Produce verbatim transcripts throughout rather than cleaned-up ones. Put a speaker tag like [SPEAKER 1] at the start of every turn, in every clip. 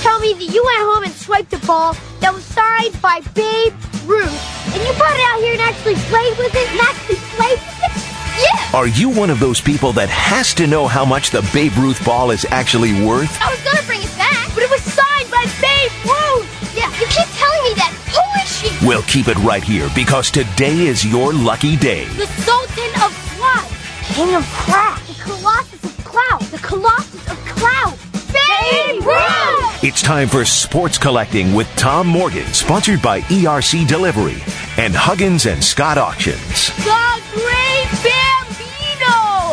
[SPEAKER 1] tell me that you went home and swiped a ball that was signed by Babe Ruth, and you brought it out here and actually played with it, and actually played with it? Yeah!
[SPEAKER 2] Are you one of those people that has to know how much the Babe Ruth ball is actually worth?
[SPEAKER 1] I was gonna bring it back, but it was signed by Babe Ruth! Yeah, you keep telling me that. Who is she?
[SPEAKER 2] We'll keep it right here, because today is your lucky day.
[SPEAKER 1] The Sultan of Cloud, King of Craft, the Colossus of Cloud, the Colossus of Cloud, Babe Ruth!
[SPEAKER 2] It's time for Sports Collecting with Tom Morgan, sponsored by E R C Delivery and Huggins and Scott Auctions.
[SPEAKER 1] The Great Bambino!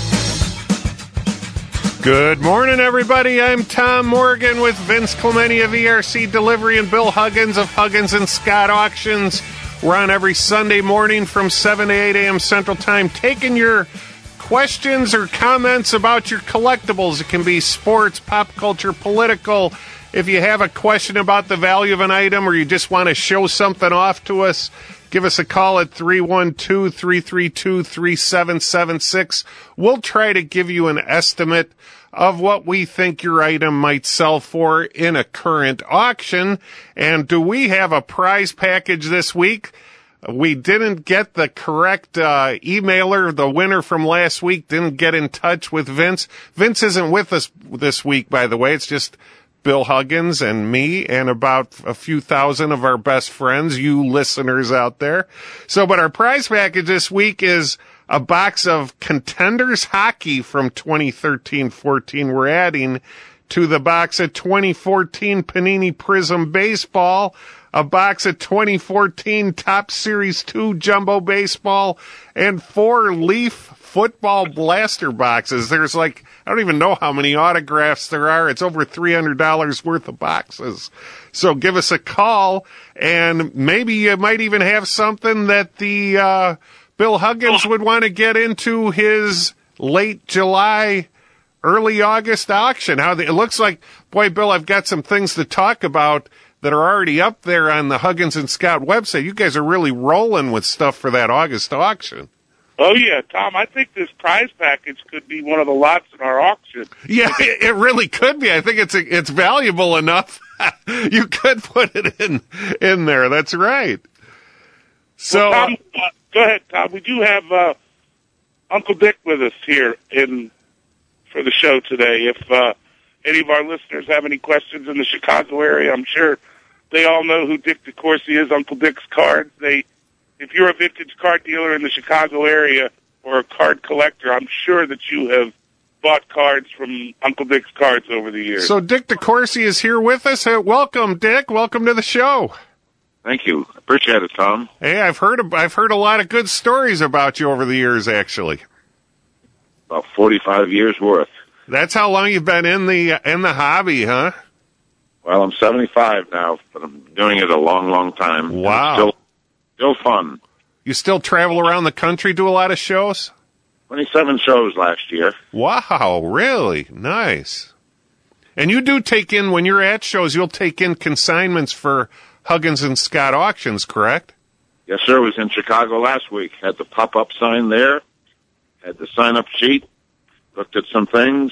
[SPEAKER 3] Good morning, everybody. I'm Tom Morgan with Vince Clementi of E R C Delivery and Bill Huggins of Huggins and Scott Auctions. We're on every Sunday morning from seven to eight a.m. Central Time, taking your questions or comments about your collectibles. It can be sports, pop culture, political. If you have a question about the value of an item or you just want to show something off to us, give us a call at three one two, three three two, three seven seven six. We'll try to give you an estimate of what we think your item might sell for in a current auction. And do we have a prize package this week? We didn't get the correct uh, emailer. The winner from last week didn't get in touch with Vince. Vince isn't with us this week, by the way. It's just Bill Huggins and me and about a few thousand of our best friends, you listeners out there. So, but our prize package this week is a box of Contenders hockey from twenty thirteen fourteen. We're adding to the box of twenty fourteen Panini Prism Baseball, a box of twenty fourteen Top Series two Jumbo Baseball, and four Leaf Football Blaster boxes. There's like, I don't even know how many autographs there are. It's over three hundred dollars worth of boxes. So give us a call, and maybe you might even have something that the uh Bill Huggins would want to get into his late July, early August auction. How the, it looks like, boy, Bill, I've got some things to talk about that are already up there on the Huggins and Scott website. You guys are really rolling with stuff for that August auction.
[SPEAKER 4] Oh, yeah, Tom, I think this prize package could be one of the lots in our auction.
[SPEAKER 3] Yeah, it, it really could be. I think it's it's valuable enough. You could put it in in there. That's right. So,
[SPEAKER 4] well, Tom, uh, go ahead, Tom. We do have uh, Uncle Dick with us here in for the show today. If uh, any of our listeners have any questions in the Chicago area, I'm sure they all know who Dick DeCourcy is, Uncle Dick's Cards. They, if you're a vintage card dealer in the Chicago area or a card collector, I'm sure that you have bought cards from Uncle Dick's Cards over the years.
[SPEAKER 3] So Dick DeCourcy is here with us. Hey, welcome, Dick. Welcome to the show.
[SPEAKER 5] Thank you. Appreciate it, Tom.
[SPEAKER 3] Hey, I've heard of, I've heard a lot of good stories about you over the years, actually.
[SPEAKER 5] About forty-five years worth.
[SPEAKER 3] That's how long you've been in the in the hobby, huh?
[SPEAKER 5] Well, I'm seventy-five now, but I'm doing it a long, long time.
[SPEAKER 3] Wow.
[SPEAKER 5] Still, still fun.
[SPEAKER 3] You still travel around the country, do a lot of shows?
[SPEAKER 5] twenty-seven shows last year.
[SPEAKER 3] Wow, really? Nice. And you do take in, when you're at shows, you'll take in consignments for Huggins and Scott Auctions, correct?
[SPEAKER 5] Yes, sir. I was in Chicago last week. Had the pop-up sign there. Had the sign-up sheet. Looked at some things.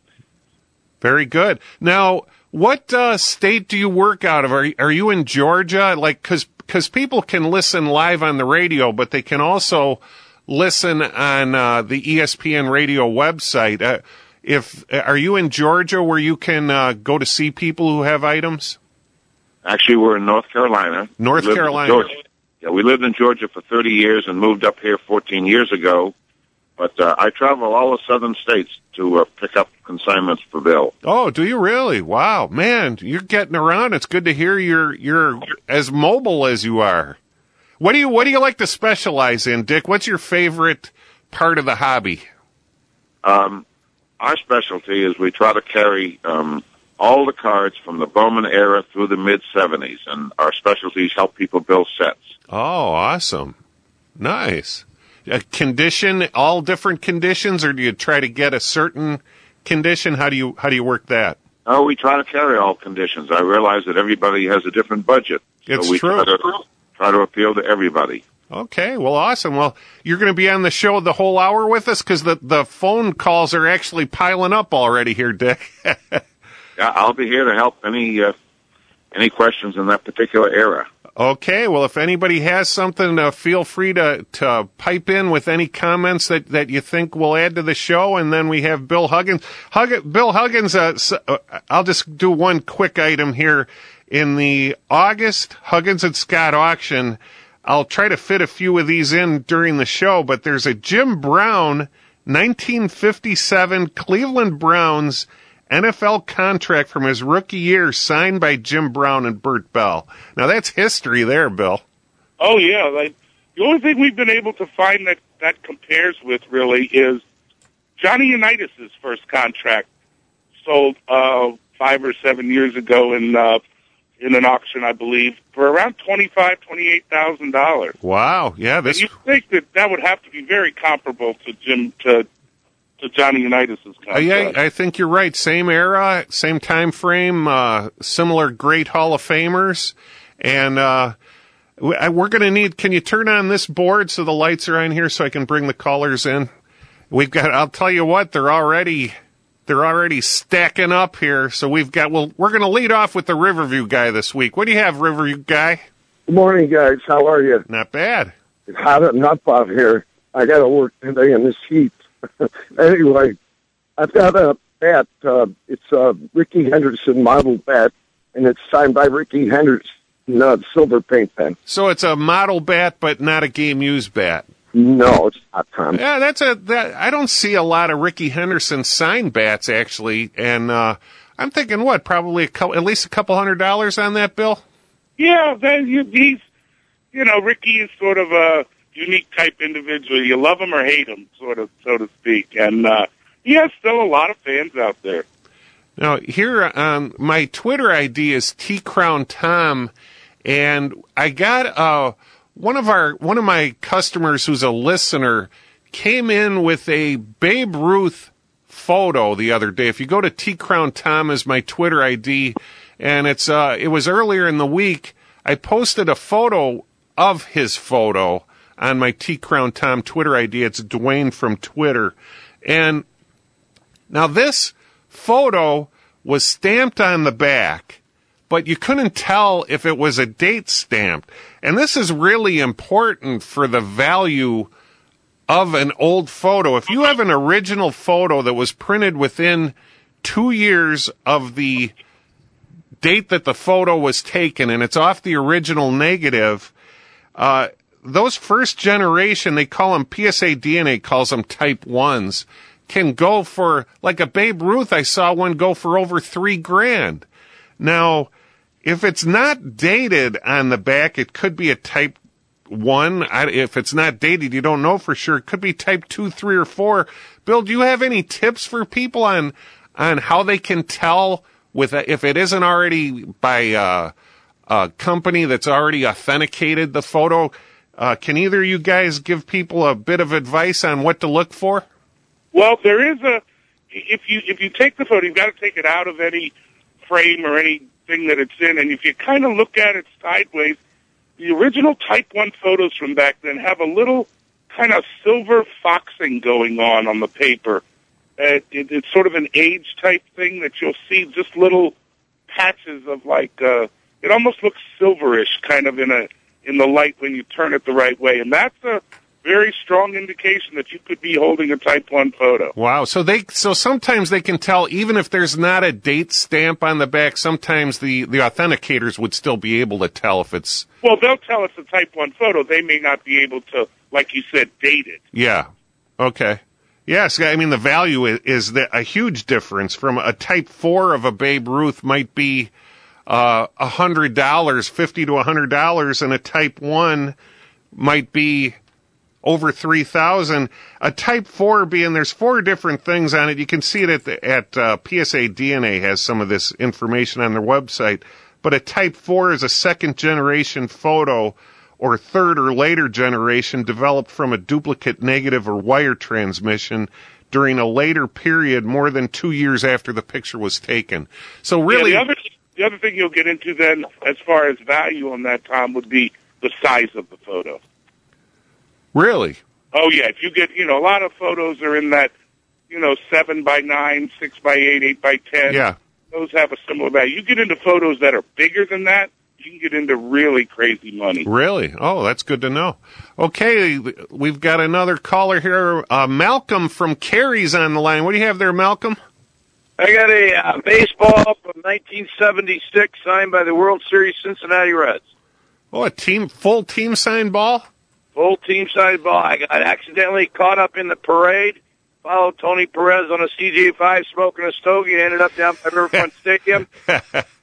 [SPEAKER 3] Very good. Now, what uh, state do you work out of? Are, are you in Georgia? Like, because because people can listen live on the radio, but they can also listen on uh, the E S P N radio website. Uh, if are you in Georgia where you can uh, go to see people who have items?
[SPEAKER 5] Actually, we're in North Carolina.
[SPEAKER 3] North Carolina.
[SPEAKER 5] Yeah, we lived in Georgia for thirty years and moved up here fourteen years ago. But uh, I travel all the southern states to uh, pick up consignments for Bill.
[SPEAKER 3] Oh, do you really? Wow, man, you're getting around. It's good to hear you're you're as mobile as you are. What do you What do you like to specialize in, Dick? What's your favorite part of the hobby?
[SPEAKER 5] Um, our specialty is we try to carry um, all the cards from the Bowman era through the mid seventies, and our specialties help people build sets.
[SPEAKER 3] Oh, awesome, nice. A condition, all different conditions, or do you try to get a certain condition? How do you how do you work that?
[SPEAKER 5] Oh, we try to carry all conditions. I realize that everybody has a different budget.
[SPEAKER 3] It's
[SPEAKER 5] so we
[SPEAKER 3] true.
[SPEAKER 5] Try to, try to appeal to everybody.
[SPEAKER 3] Okay, well, awesome. Well, you're going to be on the show the whole hour with us because the, the phone calls are actually piling up already here, Dick.
[SPEAKER 5] yeah, I'll be here to help any uh, any questions in that particular era.
[SPEAKER 3] Okay, well, if anybody has something, uh, feel free to, to pipe in with any comments that, that you think will add to the show, and then we have Bill Huggins. Hug, Bill Huggins, uh, uh, I'll just do one quick item here. In the August Huggins and Scott auction, I'll try to fit a few of these in during the show, but there's a Jim Brown nineteen fifty-seven Cleveland Browns N F L contract from his rookie year signed by Jim Brown and Bert Bell. Now, that's history there, Bill.
[SPEAKER 4] Oh, yeah. Like, the only thing we've been able to find that that compares with, really, is Johnny Unitas' first contract sold uh, five or seven years ago in uh, in an auction, I believe, for around twenty-five thousand dollars, twenty-eight thousand dollars.
[SPEAKER 3] Wow. Yeah. This.
[SPEAKER 4] And you think that that would have to be very comparable to Jim to to Johnny Unitas' contract.
[SPEAKER 3] Uh, yeah, I think you're right. Same era, same time frame, uh, similar great Hall of Famers. And uh, we're going to need, can you turn on this board so the lights are on here so I can bring the callers in? We've got, I'll tell you what, they're already, they're already stacking up here. So we've got, well, we're going to lead off with the Riverview guy this week. What do you have, Riverview guy?
[SPEAKER 6] Good morning, guys. How are you?
[SPEAKER 3] Not bad.
[SPEAKER 6] It's hot enough out here. I got to work today in this heat. Anyway, I've got a bat. Uh, it's a Ricky Henderson model bat, and it's signed by Ricky Henderson, uh, silver paint pen.
[SPEAKER 3] So it's a model bat, but not a game-used bat.
[SPEAKER 6] No, it's not, Tom.
[SPEAKER 3] Yeah, that's a. That, I don't see a lot of Ricky Henderson signed bats actually, and uh, I'm thinking what, probably a couple, at least a couple hundred dollars on that, Bill.
[SPEAKER 4] Yeah, then you, he's, you know, Ricky is sort of a unique type individual. You love him or hate him, sort of, so to speak. And uh, he has still a lot of fans out there.
[SPEAKER 3] Now, here on my Twitter I D is T Crown Tom, and I got uh, one of our one of my customers who's a listener came in with a Babe Ruth photo the other day. If you go to T Crown Tom as my Twitter I D, and it's uh, it was earlier in the week, I posted a photo of his photo on my T Crown Tom Twitter I D. It's Dwayne from Twitter. And now this photo was stamped on the back, but you couldn't tell if it was a date stamped. And this is really important for the value of an old photo. If you have an original photo that was printed within two years of the date that the photo was taken, and it's off the original negative, uh, those first generation, they call them, P S A D N A calls them type ones, can go for, like a Babe Ruth, I saw one go for over three grand. Now, if it's not dated on the back, it could be a type one. I, if it's not dated, you don't know for sure. It could be type two, three, or four. Bill, do you have any tips for people on, on how they can tell with a, if it isn't already by uh, a company that's already authenticated the photo? Uh, can either of you guys give people a bit of advice on what to look for?
[SPEAKER 4] Well, there is a, if you if you take the photo, you've got to take it out of any frame or anything that it's in, and if you kind of look at it sideways, the original Type one photos from back then have a little kind of silver foxing going on on the paper. Uh, it, it's sort of an age type thing that you'll see just little patches of like, uh, it almost looks silverish kind of in a in the light when you turn it the right way. And that's a very strong indication that you could be holding a Type one photo.
[SPEAKER 3] Wow. So they, so sometimes they can tell, even if there's not a date stamp on the back, sometimes the, the authenticators would still be able to tell if it's...
[SPEAKER 4] Well, they'll tell it's a Type one photo. They may not be able to, like you said, date it.
[SPEAKER 3] Yeah. Okay. Yes, I mean, the value is, is the, a huge difference from a Type four of a Babe Ruth might be uh, one hundred dollars, fifty to one hundred dollars, and a Type one might be over three thousand dollars. A Type four being, there's four different things on it. You can see it at, the, at uh, P S A D N A has some of this information on their website. But a Type four is a second-generation photo or third or later generation developed from a duplicate negative or wire transmission during a later period more than two years after the picture was taken. So really...
[SPEAKER 4] Yeah, the other, the other thing you'll get into then, as far as value on that, Tom, would be the size of the photo.
[SPEAKER 3] Really?
[SPEAKER 4] Oh, yeah. If you get, you know, a lot of photos are in that, you know, seven by nine, six by eight, eight by ten.
[SPEAKER 3] Yeah.
[SPEAKER 4] those have a similar value. You get into photos that are bigger than that, you can get into really crazy money.
[SPEAKER 3] Really? Oh, that's good to know. Okay, we've got another caller here. Uh, Malcolm from Cary's on the line. What do you have there, Malcolm?
[SPEAKER 7] I got a uh, baseball from nineteen seventy-six signed by the World Series Cincinnati Reds.
[SPEAKER 3] Oh, a team, full team signed ball?
[SPEAKER 7] Full team signed ball. I got accidentally caught up in the parade, followed Tony Perez on a C J five smoking a stogie, and ended up down by Riverfront Stadium. uh,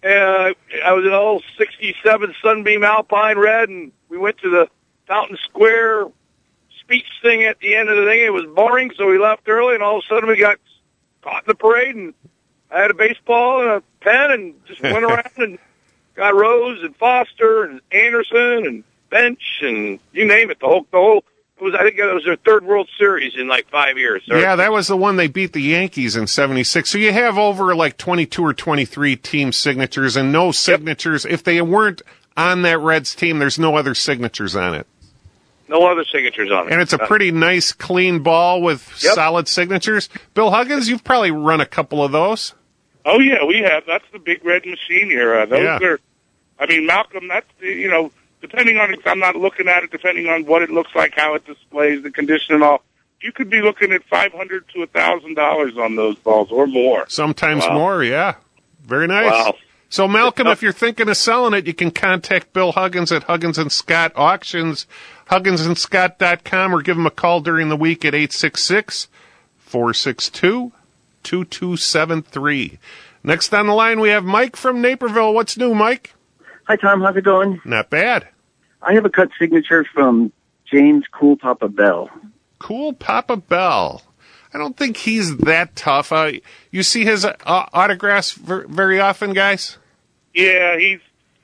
[SPEAKER 7] I was in an old sixty-seven Sunbeam Alpine Red, and we went to the Fountain Square speech thing at the end of the thing. It was boring, so we left early, and all of a sudden we got caught in the parade, and I had a baseball and a pen and just went around and got Rose and Foster and Anderson and Bench and you name it. The whole, the whole, it was, I think it was their third World Series in like five years. Or,
[SPEAKER 3] yeah, that was the one they beat the Yankees in seventy-six. So you have over like twenty-two or twenty-three team signatures and no signatures. Yep. If they weren't on that Reds team, there's no other signatures on it.
[SPEAKER 7] No other signatures on it.
[SPEAKER 3] And it's a pretty nice, clean ball with yep. solid signatures. Bill Huggins, you've probably run a couple of those.
[SPEAKER 4] Oh, yeah, we have. That's the big red machine era. Those
[SPEAKER 3] yeah.
[SPEAKER 4] are, I mean, Malcolm, that's, the, you know, depending on, I'm not looking at it, depending on what it looks like, how it displays, the condition and all, you could be looking at five hundred dollars to one thousand dollars on those balls or more.
[SPEAKER 3] Sometimes
[SPEAKER 4] wow.
[SPEAKER 3] more, yeah. Very nice.
[SPEAKER 4] Wow.
[SPEAKER 3] So, Malcolm, if you're thinking of selling it, you can contact Bill Huggins at Huggins and Scott Auctions, huggins and scott dot com, or give him a call during the week at eight six six, four six two, two two seven three. Next on the line, we have Mike from Naperville. What's new, Mike?
[SPEAKER 8] Hi, Tom. How's it going?
[SPEAKER 3] Not bad.
[SPEAKER 8] I have a cut signature from James Cool Papa Bell.
[SPEAKER 3] Cool Papa Bell. I don't think he's that tough. Uh, you see his uh, autographs ver- very often, guys?
[SPEAKER 4] Yeah, he's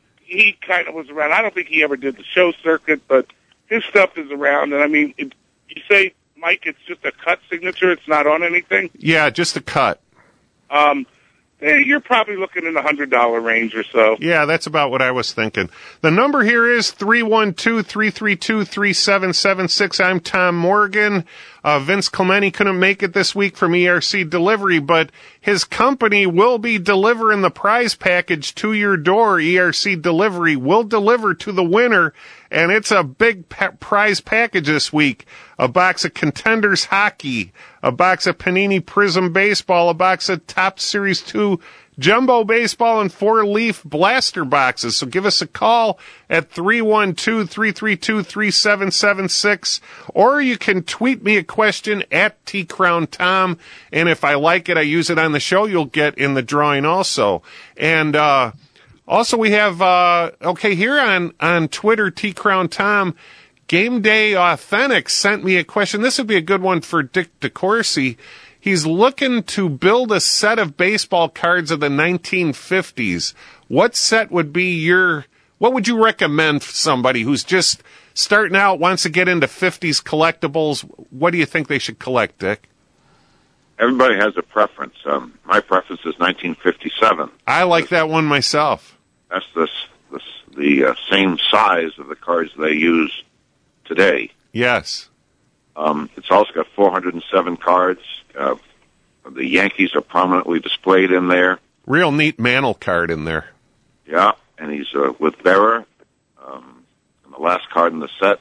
[SPEAKER 4] he kind of was around. I don't think he ever did the show circuit, but his stuff is around. And, I mean, it, you say, Mike, it's just a cut signature. It's not on anything?
[SPEAKER 3] Yeah, just a cut.
[SPEAKER 4] Um. You're probably looking in the one hundred dollars range or so.
[SPEAKER 3] Yeah, that's about what I was thinking. The number here is three one two, three three two, three seven seven six. I'm Tom Morgan. Uh, Vince Clemente couldn't make it this week from E R C Delivery, but his company will be delivering the prize package to your door. E R C Delivery will deliver to the winner, and it's a big pa- prize package this week. A box of Contenders Hockey, a box of Panini Prism Baseball, a box of Top Series two Jumbo Baseball, and four Leaf Blaster boxes. So give us a call at three one two, three three two, three seven seven six, or you can tweet me a question at T Crown Tom, and if I like it, I use it on the show, you'll get in the drawing also. And uh also we have, uh okay, here on, on Twitter, T Crown Tom, Game Day Authentic sent me a question. This would be a good one for Dick DeCourcy. He's looking to build a set of baseball cards of the nineteen fifties. What set would be your, what would you recommend for somebody who's just starting out, wants to get into fifties collectibles? What do you think they should collect, Dick?
[SPEAKER 5] Everybody has a preference. Um, my preference is nineteen fifty-seven.
[SPEAKER 3] I like that one myself.
[SPEAKER 5] That's the, the, the uh, same size of the cards they use today.
[SPEAKER 3] Yes.
[SPEAKER 5] Um, it's also got four hundred seven cards. Uh, the Yankees are prominently displayed in there.
[SPEAKER 3] Real neat Mantle card in there.
[SPEAKER 5] Yeah, and he's uh, with Berra, um, and the last card in the set.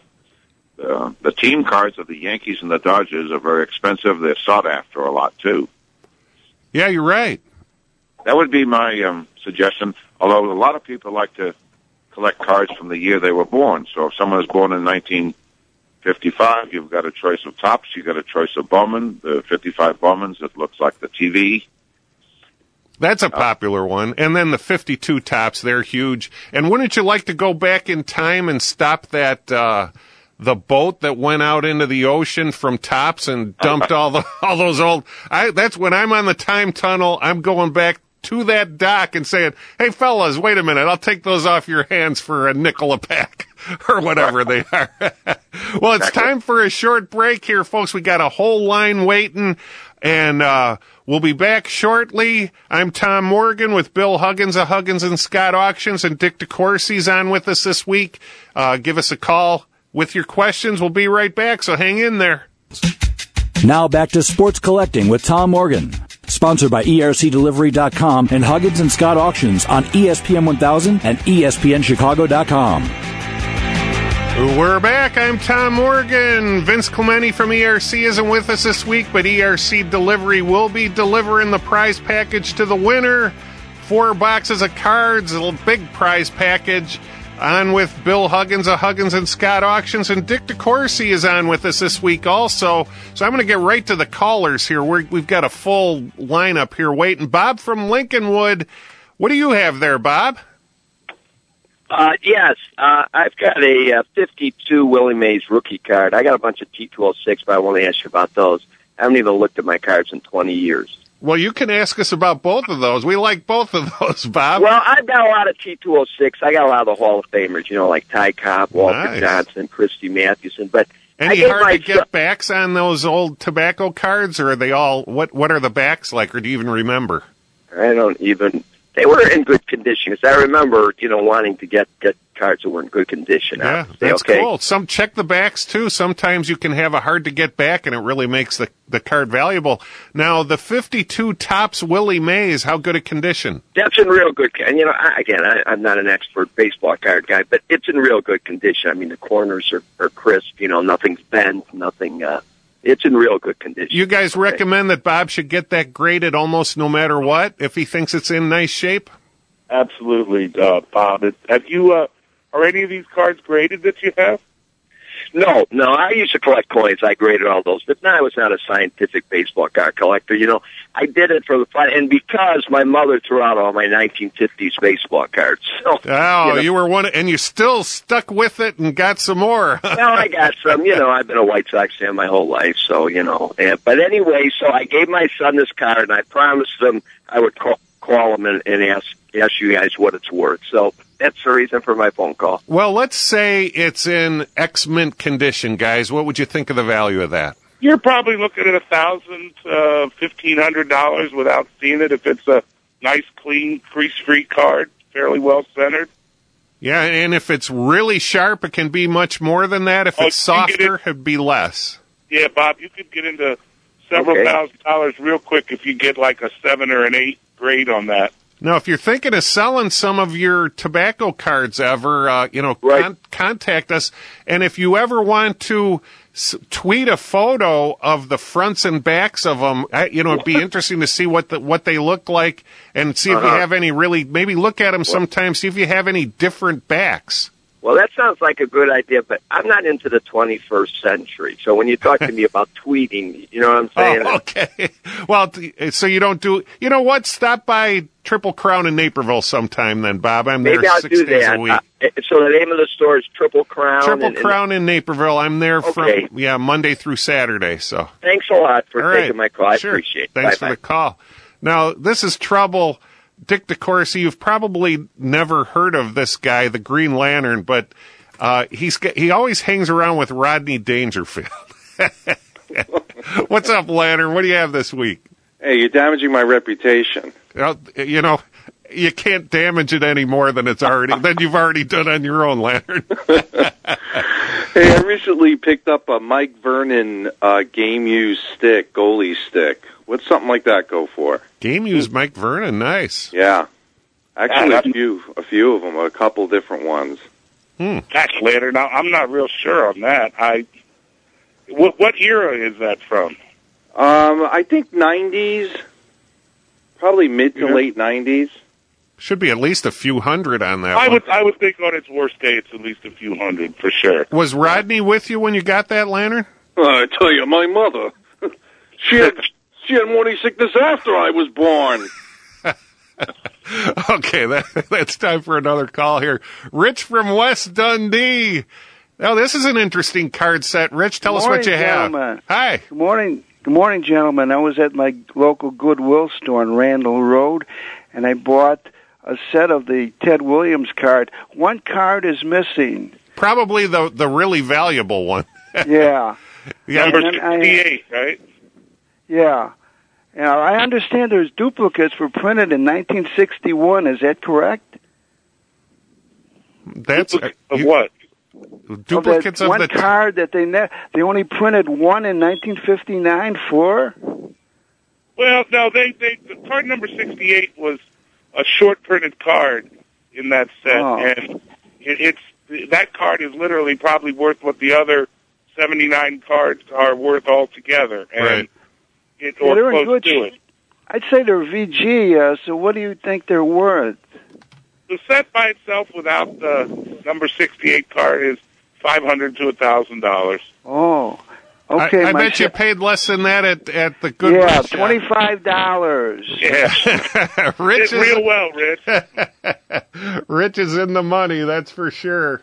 [SPEAKER 5] Uh, the team cards of the Yankees and the Dodgers are very expensive. They're sought after a lot, too.
[SPEAKER 3] Yeah, you're right.
[SPEAKER 5] That would be my um, suggestion, although a lot of people like to collect cards from the year they were born. So if someone was born in nineteen fifty-five, you've got a choice of Topps, you've got a choice of Bowman, the fifty-five Bowmans that looks like the T V.
[SPEAKER 3] That's a popular one. And then the fifty-two Topps, they're huge. And wouldn't you like to go back in time and stop that, uh, the boat that went out into the ocean from Topps and dumped all the, all those old, I, that's when I'm on the time tunnel, I'm going back to that dock and saying, hey fellas, wait a minute, I'll take those off your hands for a nickel a pack. Or whatever they are. Well, it's time for a short break here, folks. We got a whole line waiting, and uh we'll be back shortly. I'm Tom Morgan with Bill Huggins of Huggins and Scott Auctions, and Dick DeCourcy's on with us this week. Uh give us a call with your questions. We'll be right back, so hang in there.
[SPEAKER 9] Now back to Sports Collecting with Tom Morgan. Sponsored by E R C Delivery dot com and Huggins and Scott Auctions on E S P N one thousand and E S P N Chicago dot com.
[SPEAKER 3] We're back. I'm Tom Morgan. Vince Clemente from E R C isn't with us this week, but E R C Delivery will be delivering the prize package to the winner. Four boxes of cards, a big prize package. On with Bill Huggins of Huggins and Scott Auctions, and Dick DeCourcy is on with us this week also. So I'm going to get right to the callers here. We're, we've got a full lineup here waiting. Bob from Lincolnwood, what do you have there, Bob?
[SPEAKER 10] Uh, yes, uh, I've got a uh, fifty-two Willie Mays rookie card. I got a bunch of T two oh six, but I want to ask you about those. I haven't even looked at my cards in twenty years.
[SPEAKER 3] Well, you can ask us about both of those. We like both of those, Bob.
[SPEAKER 10] Well, I've got a lot of T two oh six. I got a lot of the Hall of Famers, you know, like Ty Cobb, Walter
[SPEAKER 3] Nice.
[SPEAKER 10] Johnson, Christy Mathewson. But I
[SPEAKER 3] Any
[SPEAKER 10] gave
[SPEAKER 3] hard
[SPEAKER 10] my
[SPEAKER 3] to get backs on those old tobacco cards, or are they all, what What are the backs like, or do you even remember?
[SPEAKER 10] I don't even. They were in good condition. 'Cause I remember, you know, wanting to get, get cards that were in good condition. I
[SPEAKER 3] Yeah,
[SPEAKER 10] would say,
[SPEAKER 3] that's
[SPEAKER 10] okay.
[SPEAKER 3] cool. Some check the backs too. Sometimes you can have a hard to get back, and it really makes the the card valuable. Now, the fifty-two Topps Willie Mays, how good a condition?
[SPEAKER 10] That's in real good. And you know, I, again, I, I'm not an expert baseball card guy, but it's in real good condition. I mean, the corners are, are crisp. You know, nothing's bent, nothing. Uh, it's in real good condition.
[SPEAKER 3] You guys recommend that Bob should get that graded almost no matter what if he thinks it's in nice shape?
[SPEAKER 4] Absolutely, uh, Bob. It- Have you, uh, are any of these cards graded that you have?
[SPEAKER 10] No, no, I used to collect coins. I graded all those, but no, I was not a scientific baseball card collector. You know, I did it for the fun, and because my mother threw out all my nineteen fifties baseball cards. So,
[SPEAKER 3] Oh,
[SPEAKER 10] you know,
[SPEAKER 3] you were one, and you still stuck with it and got some more.
[SPEAKER 10] well, I got some. You know, I've been a White Sox fan my whole life, so you know. And, but anyway, so I gave my son this card, and I promised him I would call, call him and, and ask ask you guys what it's worth. So that's the reason for my phone call.
[SPEAKER 3] Well, let's say it's in ex-mint condition, guys. What would you think of the value of that?
[SPEAKER 4] You're probably looking at a thousand, uh, fifteen hundred dollars without seeing it. If it's a nice, clean, crease-free card, fairly well centered.
[SPEAKER 3] Yeah, and if it's really sharp, it can be much more than that. If
[SPEAKER 4] Oh,
[SPEAKER 3] it's
[SPEAKER 4] you can get
[SPEAKER 3] softer, it'd be less.
[SPEAKER 4] Yeah, Bob, you could get into several
[SPEAKER 10] Okay.
[SPEAKER 4] thousand dollars real quick if you get like a seven or an eight grade on that.
[SPEAKER 3] Now, if you're thinking of selling some of your tobacco cards ever, uh, you know,
[SPEAKER 10] Right.
[SPEAKER 3] con- contact us. And if you ever want to s- tweet a photo of the fronts and backs of them, I, you know, it'd be interesting to see what the, what they look like and see if you
[SPEAKER 10] Uh-huh.
[SPEAKER 3] have any really, maybe look at them sometime, see if you have any different backs.
[SPEAKER 10] Well, that sounds like a good idea, but I'm not into the twenty-first century. So when you talk to me about tweeting, you know what I'm saying?
[SPEAKER 3] Oh, okay. Well, t- so you don't do, you know what? Stop by Triple Crown in Naperville sometime then, Bob. I'm there
[SPEAKER 10] Maybe I'll
[SPEAKER 3] six
[SPEAKER 10] do
[SPEAKER 3] days
[SPEAKER 10] that.
[SPEAKER 3] a week.
[SPEAKER 10] Uh, so the name of the store is Triple Crown.
[SPEAKER 3] Triple
[SPEAKER 10] and, and
[SPEAKER 3] Crown in Naperville. I'm there
[SPEAKER 10] Okay.
[SPEAKER 3] from, yeah, Monday through Saturday, so.
[SPEAKER 10] Thanks a lot for
[SPEAKER 3] All right.
[SPEAKER 10] taking my call. I
[SPEAKER 3] Sure.
[SPEAKER 10] appreciate it.
[SPEAKER 3] Thanks
[SPEAKER 10] Bye-bye.
[SPEAKER 3] for the call. Now, this is trouble. Dick DeCourcy, you've probably never heard of this guy, the Green Lantern, but uh, he's got, he always hangs around with Rodney Dangerfield. What's up, Lantern? What do you have this week?
[SPEAKER 11] Hey, you're damaging my reputation.
[SPEAKER 3] Well, you know, you can't damage it any more than it's already than you've already done on your own, Lantern.
[SPEAKER 11] Hey, I recently picked up a Mike Vernon uh, game used stick, goalie stick. What's something like that go for?
[SPEAKER 3] Game used Mike Vernon, nice.
[SPEAKER 11] Yeah, actually
[SPEAKER 4] Yeah,
[SPEAKER 11] a few, a few of them, a couple different ones.
[SPEAKER 3] Hmm.
[SPEAKER 4] That's later. Now, I'm not real sure on that. I what, what era is that from?
[SPEAKER 11] Um, I think nineties, probably mid to
[SPEAKER 4] Yeah.
[SPEAKER 11] late nineties.
[SPEAKER 3] Should be at least a few hundred on that
[SPEAKER 4] I
[SPEAKER 3] one.
[SPEAKER 4] would I would think on its worst day it's at least a few hundred for sure.
[SPEAKER 3] Was Rodney with you when you got that, Lantern?
[SPEAKER 11] I tell you, my mother, she had she had morning sickness after I was born.
[SPEAKER 3] Okay, that, that's time for another call here. Rich from West Dundee. Now, this is an interesting card set. Rich, tell
[SPEAKER 12] Good
[SPEAKER 3] us what
[SPEAKER 12] morning,
[SPEAKER 3] you have.
[SPEAKER 12] gentlemen.
[SPEAKER 3] Hi.
[SPEAKER 12] Good morning. Good morning, gentlemen. I was at my local Goodwill store on Randall Road, and I bought a set of the Ted Williams card. One card is missing.
[SPEAKER 3] Probably the the really valuable one.
[SPEAKER 12] Yeah.
[SPEAKER 3] Yeah,
[SPEAKER 4] Number
[SPEAKER 12] and then I-
[SPEAKER 4] sixty-eight, right?
[SPEAKER 12] Yeah. Now, I understand there's duplicates were printed in nineteen sixty-one. Is that correct?
[SPEAKER 3] That's uh,
[SPEAKER 4] Of
[SPEAKER 3] you-
[SPEAKER 4] what?
[SPEAKER 3] duplicates
[SPEAKER 12] of,
[SPEAKER 3] of
[SPEAKER 12] that
[SPEAKER 3] the
[SPEAKER 12] one card that they ne- they only printed one in nineteen fifty-nine for.
[SPEAKER 4] Well, no, they, they the card number sixty-eight was a short printed card in that set,
[SPEAKER 12] Oh.
[SPEAKER 4] and it, it's that card is literally probably worth what the other seventy-nine cards are worth altogether, and
[SPEAKER 3] Right.
[SPEAKER 4] it
[SPEAKER 12] Yeah,
[SPEAKER 4] or
[SPEAKER 12] they're in
[SPEAKER 4] close
[SPEAKER 12] good
[SPEAKER 4] to
[SPEAKER 12] shape.
[SPEAKER 4] it.
[SPEAKER 12] I'd say they're V G, uh, so what do you think they're worth?
[SPEAKER 4] The set by itself, without the number sixty-eight card, is five hundred to a thousand dollars.
[SPEAKER 12] Oh, okay.
[SPEAKER 3] I, I
[SPEAKER 12] my
[SPEAKER 3] bet you
[SPEAKER 12] sh-
[SPEAKER 3] paid less than that at, at the good
[SPEAKER 12] Yeah,
[SPEAKER 3] shop.
[SPEAKER 12] twenty-five dollars.
[SPEAKER 4] Yeah,
[SPEAKER 3] Rich
[SPEAKER 4] did
[SPEAKER 3] is,
[SPEAKER 4] real well, Rich.
[SPEAKER 3] Rich is in the money, that's for sure.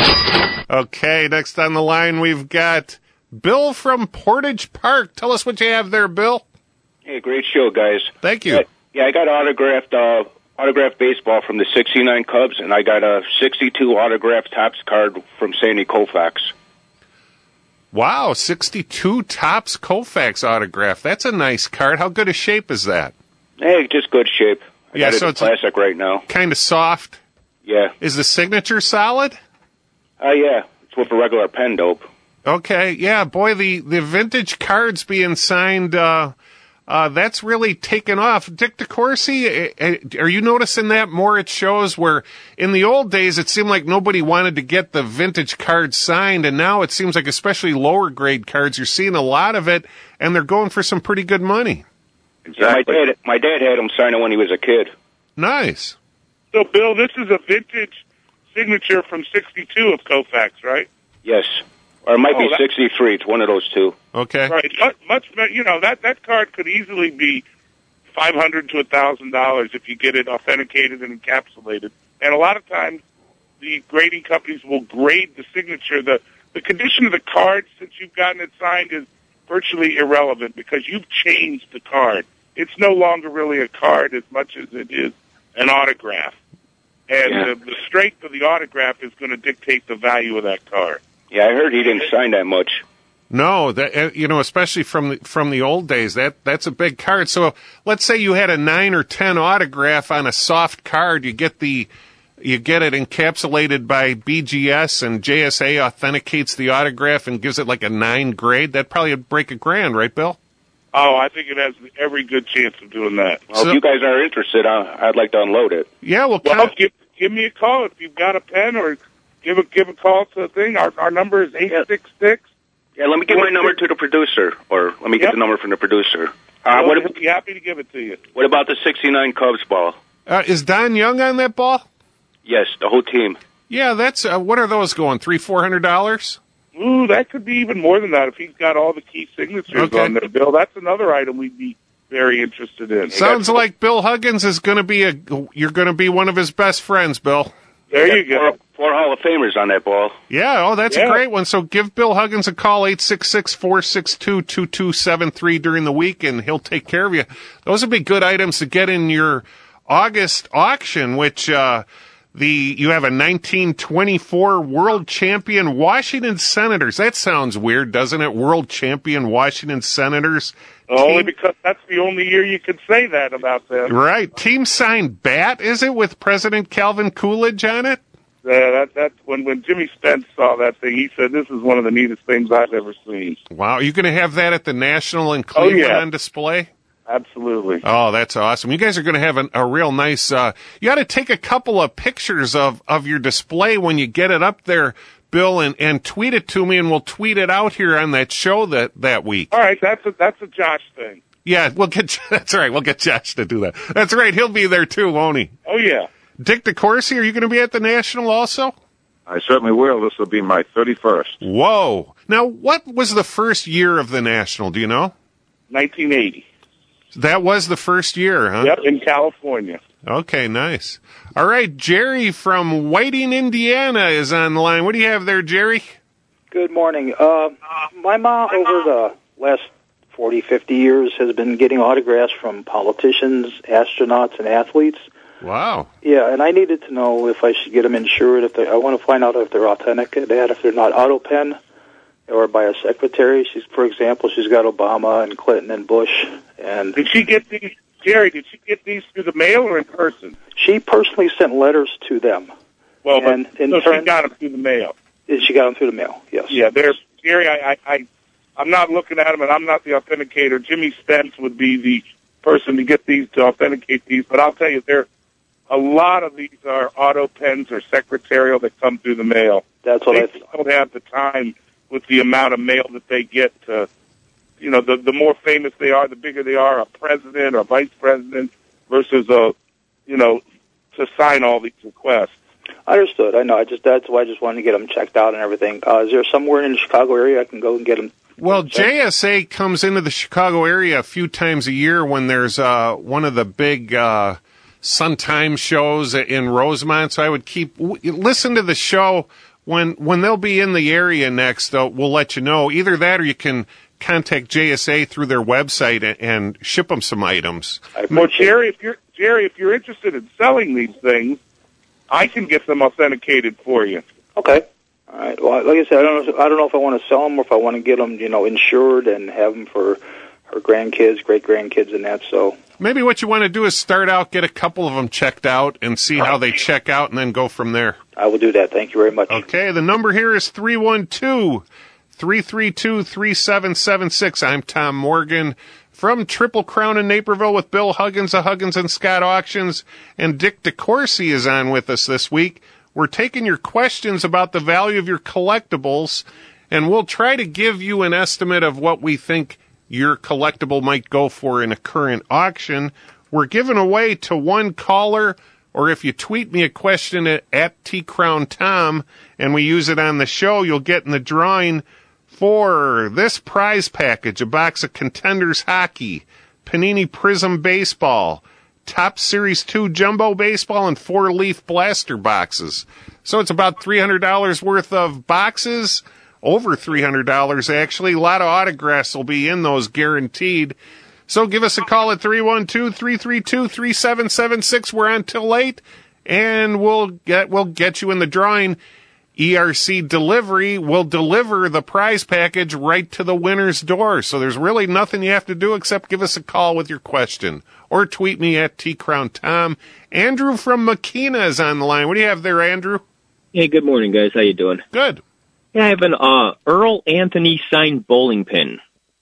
[SPEAKER 3] Okay, next on the line we've got Bill from Portage Park. Tell us what you have there, Bill.
[SPEAKER 13] Hey, great show, guys.
[SPEAKER 3] Thank you.
[SPEAKER 13] Yeah, yeah I got autographed uh, autographed baseball from the sixty-nine Cubs, and I got a sixty-two autographed Topps card from Sandy Koufax.
[SPEAKER 3] Wow, sixty-two Topps Koufax autograph. That's a nice card. How good a shape is that?
[SPEAKER 13] Hey, just good shape. I
[SPEAKER 3] Yeah,
[SPEAKER 13] got it
[SPEAKER 3] so
[SPEAKER 13] in
[SPEAKER 3] it's a-
[SPEAKER 13] classic right now.
[SPEAKER 3] Kind of soft.
[SPEAKER 13] Yeah.
[SPEAKER 3] Is the signature solid?
[SPEAKER 13] Oh, uh, yeah. It's with a regular pen dope.
[SPEAKER 3] Okay, yeah, boy, the, the vintage cards being signed, uh, uh, that's really taken off. Dick DeCourcy, uh, are you noticing that more at shows where in the old days it seemed like nobody wanted to get the vintage cards signed, and now it seems like especially lower grade cards, you're seeing a lot of it, and they're going for some pretty good money.
[SPEAKER 13] Exactly. Yeah, my dad, my dad had him sign it when he was a kid.
[SPEAKER 3] Nice.
[SPEAKER 4] So, Bill, this is a vintage signature from sixty-two of Koufax, right?
[SPEAKER 13] Yes. Or it might
[SPEAKER 4] Oh,
[SPEAKER 13] be
[SPEAKER 4] that-
[SPEAKER 13] sixty-three. It's one of those two.
[SPEAKER 3] Okay.
[SPEAKER 4] Right. Much, much, you know, that, that card could easily be five hundred to a thousand dollars if you get it authenticated and encapsulated. And a lot of times, the grading companies will grade the signature. The the condition of the card since you've gotten it signed is virtually irrelevant because you've changed the card. It's no longer really a card as much as it is an autograph. And
[SPEAKER 13] Yeah.
[SPEAKER 4] the, the strength of the autograph is going to dictate the value of that card.
[SPEAKER 13] Yeah, I heard he didn't sign that much.
[SPEAKER 3] No, that uh, you know, especially from the from the old days, that that's a big card. So let's say you had a nine or ten autograph on a soft card, you get the you get it encapsulated by B G S, and J S A authenticates the autograph and gives it like a nine grade. That'd probably break a grand, right, Bill?
[SPEAKER 4] Oh, I think it has every good chance of doing that.
[SPEAKER 13] Well,
[SPEAKER 3] So-
[SPEAKER 13] if you guys are interested, I, I'd like to unload it.
[SPEAKER 3] Yeah, well,
[SPEAKER 4] Well,
[SPEAKER 3] kind of,
[SPEAKER 4] give, give me a call if you've got a pen, or give a give a call to the thing. Our our number is eight six six.
[SPEAKER 13] Yeah, let me give my number to the producer, or let me get
[SPEAKER 4] Yep.
[SPEAKER 13] the number from the producer. Uh, what,
[SPEAKER 4] He'll be happy to give it to you.
[SPEAKER 13] what about the sixty-nine Cubs ball?
[SPEAKER 3] uh, is Don Young on that ball?
[SPEAKER 13] Yes, the whole team.
[SPEAKER 3] Yeah, that's uh, what are those going? Three, four hundred dollars?
[SPEAKER 4] Ooh, that could be even more than that if he's got all the key signatures
[SPEAKER 3] Okay.
[SPEAKER 4] on there, Bill. That's another item we'd be very interested in.
[SPEAKER 3] Sounds like Bill Huggins is going to be a. You're going to be one of his best friends, Bill.
[SPEAKER 4] There you go.
[SPEAKER 13] Four, four Hall of Famers on that ball.
[SPEAKER 3] Yeah, oh, that's a
[SPEAKER 4] Yeah.
[SPEAKER 3] great one. So give Bill Huggins a call, eight six six, four six two, two two seven three during the week, and he'll take care of you. Those would be good items to get in your August auction, which uh, the you have a nineteen twenty-four World Champion Washington Senators. That sounds weird, doesn't it? World Champion Washington Senators.
[SPEAKER 4] Only
[SPEAKER 3] Team-
[SPEAKER 4] because that's the only year you can say that about them.
[SPEAKER 3] Right. Team signed bat, is it, with President Calvin Coolidge on it?
[SPEAKER 4] Uh, that that's when when Jimmy Spence saw that thing, he said, "This is one of the neatest things I've ever seen."
[SPEAKER 3] Wow. Are you going to have that at the National in
[SPEAKER 4] Oh,
[SPEAKER 3] Cleveland
[SPEAKER 4] yeah.
[SPEAKER 3] on display?
[SPEAKER 4] Absolutely.
[SPEAKER 3] Oh, that's awesome. You guys are going to have an, a real nice, uh, you got to take a couple of pictures of, of your display when you get it up there, Bill, and, and tweet it to me, and we'll tweet it out here on that show that, that week.
[SPEAKER 4] All right, that's a that's a Josh thing.
[SPEAKER 3] Yeah, we'll get, that's right. We'll get Josh to do that. That's right. He'll be there too, won't he?
[SPEAKER 4] Oh yeah.
[SPEAKER 3] Dick DeCourcy, are you going to be at the National also?
[SPEAKER 5] I certainly will. This will be my thirty-first.
[SPEAKER 3] Whoa. Now, what was the first year of the National? Do you know?
[SPEAKER 4] nineteen eighty.
[SPEAKER 3] That was the first year, huh?
[SPEAKER 4] Yep, in California.
[SPEAKER 3] Okay, nice. All right, Jerry from Whiting, Indiana is on the line. What do you have there, Jerry?
[SPEAKER 14] Good morning. Uh, my mom, over the last forty, fifty years, has been getting autographs from politicians, astronauts, and athletes.
[SPEAKER 3] Wow.
[SPEAKER 14] Yeah, and I needed to know if I should get them insured. If they, I want to find out if they're authentic, that if they're not auto pen or by a secretary. She's, for example, she's got Obama and Clinton and Bush. And
[SPEAKER 4] Did she get these, Jerry? Did she get these through the mail or in person?
[SPEAKER 14] she personally sent letters to them.
[SPEAKER 4] Well, but
[SPEAKER 14] And in
[SPEAKER 4] so
[SPEAKER 14] turn-
[SPEAKER 4] she got them through the mail.
[SPEAKER 14] She got them through the mail. Yes.
[SPEAKER 4] Yeah, they're Jerry. I, I, I, I'm not looking at them, and I'm not the authenticator. Jimmy Spence would be the person to get these, to authenticate these, but I'll tell you, there a lot of these are auto pens or secretarial that come through the mail.
[SPEAKER 14] That's what
[SPEAKER 4] they
[SPEAKER 14] I th-
[SPEAKER 4] don't have the time with the amount of mail that they get to, you know, the, the more famous they are, the bigger they are, a president or vice president versus a, you know, to sign all these requests.
[SPEAKER 14] Understood. I know. I just that's why I just wanted to get them checked out and everything. Uh, is there somewhere in the Chicago area I can go and get them?
[SPEAKER 3] Well, J S A comes into the Chicago area a few times a year when there's uh, one of the big uh, Sun Times shows in Rosemont. So I would keep w- listen to the show when when they'll be in the area next. Uh, we'll let you know. Either that, or you can contact J S A through their website and, and ship them some items.
[SPEAKER 4] Well, Jerry, if you're Jerry, if you're interested in selling these things, I can get them authenticated for you.
[SPEAKER 14] Okay. All right. Well, like I said, I don't know. I don't know if I want to sell them or if I want to get them, you know, insured and have them for her grandkids, great grandkids, and that. So
[SPEAKER 3] maybe what you want to do is start out, get a couple of them checked out, and see how they check out, and then go from there.
[SPEAKER 14] I will do that. Thank you very much.
[SPEAKER 3] Okay. The number here is three one two, three three two, three seven seven six. I'm Tom Morgan from Triple Crown in Naperville with Bill Huggins of Huggins and Scott Auctions, and Dick DeCourcy is on with us this week. We're taking your questions about the value of your collectibles, and we'll try to give you an estimate of what we think your collectible might go for in a current auction. We're giving away to one caller, or if you tweet me a question at, at TCrownTom, and we use it on the show, you'll get in the drawing for this prize package: a box of Contenders Hockey, Panini Prism Baseball, Top Series two Jumbo Baseball, and four Leaf Blaster boxes. So it's about three hundred dollars worth of boxes, over three hundred dollars actually. A lot of autographs will be in those, guaranteed. So give us a call at three one two, three three two, three seven seven six. We're on till late, and we'll get, we'll get you in the drawing. E R C Delivery will deliver the prize package right to the winner's door. So there's really nothing you have to do except give us a call with your question, or tweet me at TCrownTom. Andrew from Makina is on the line. What do you have there, Andrew?
[SPEAKER 15] Hey, good morning, guys. How you doing?
[SPEAKER 3] Good.
[SPEAKER 15] Yeah, I have an uh, Earl Anthony signed bowling pin.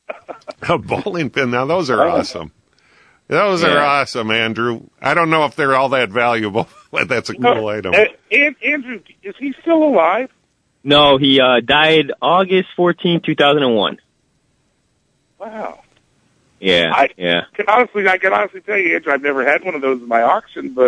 [SPEAKER 3] A bowling pin. Now, those are
[SPEAKER 15] Oh.
[SPEAKER 3] awesome. Those
[SPEAKER 15] Yeah.
[SPEAKER 3] are awesome, Andrew. I don't know if they're all that valuable, but that's a cool item.
[SPEAKER 4] Uh, and, Andrew, is he still alive?
[SPEAKER 15] No, he uh, died August fourteenth, two thousand one.
[SPEAKER 4] Wow.
[SPEAKER 15] Yeah,
[SPEAKER 4] I
[SPEAKER 15] yeah.
[SPEAKER 4] Can honestly, I can honestly tell you, Andrew, I've never had one of those in my auction, but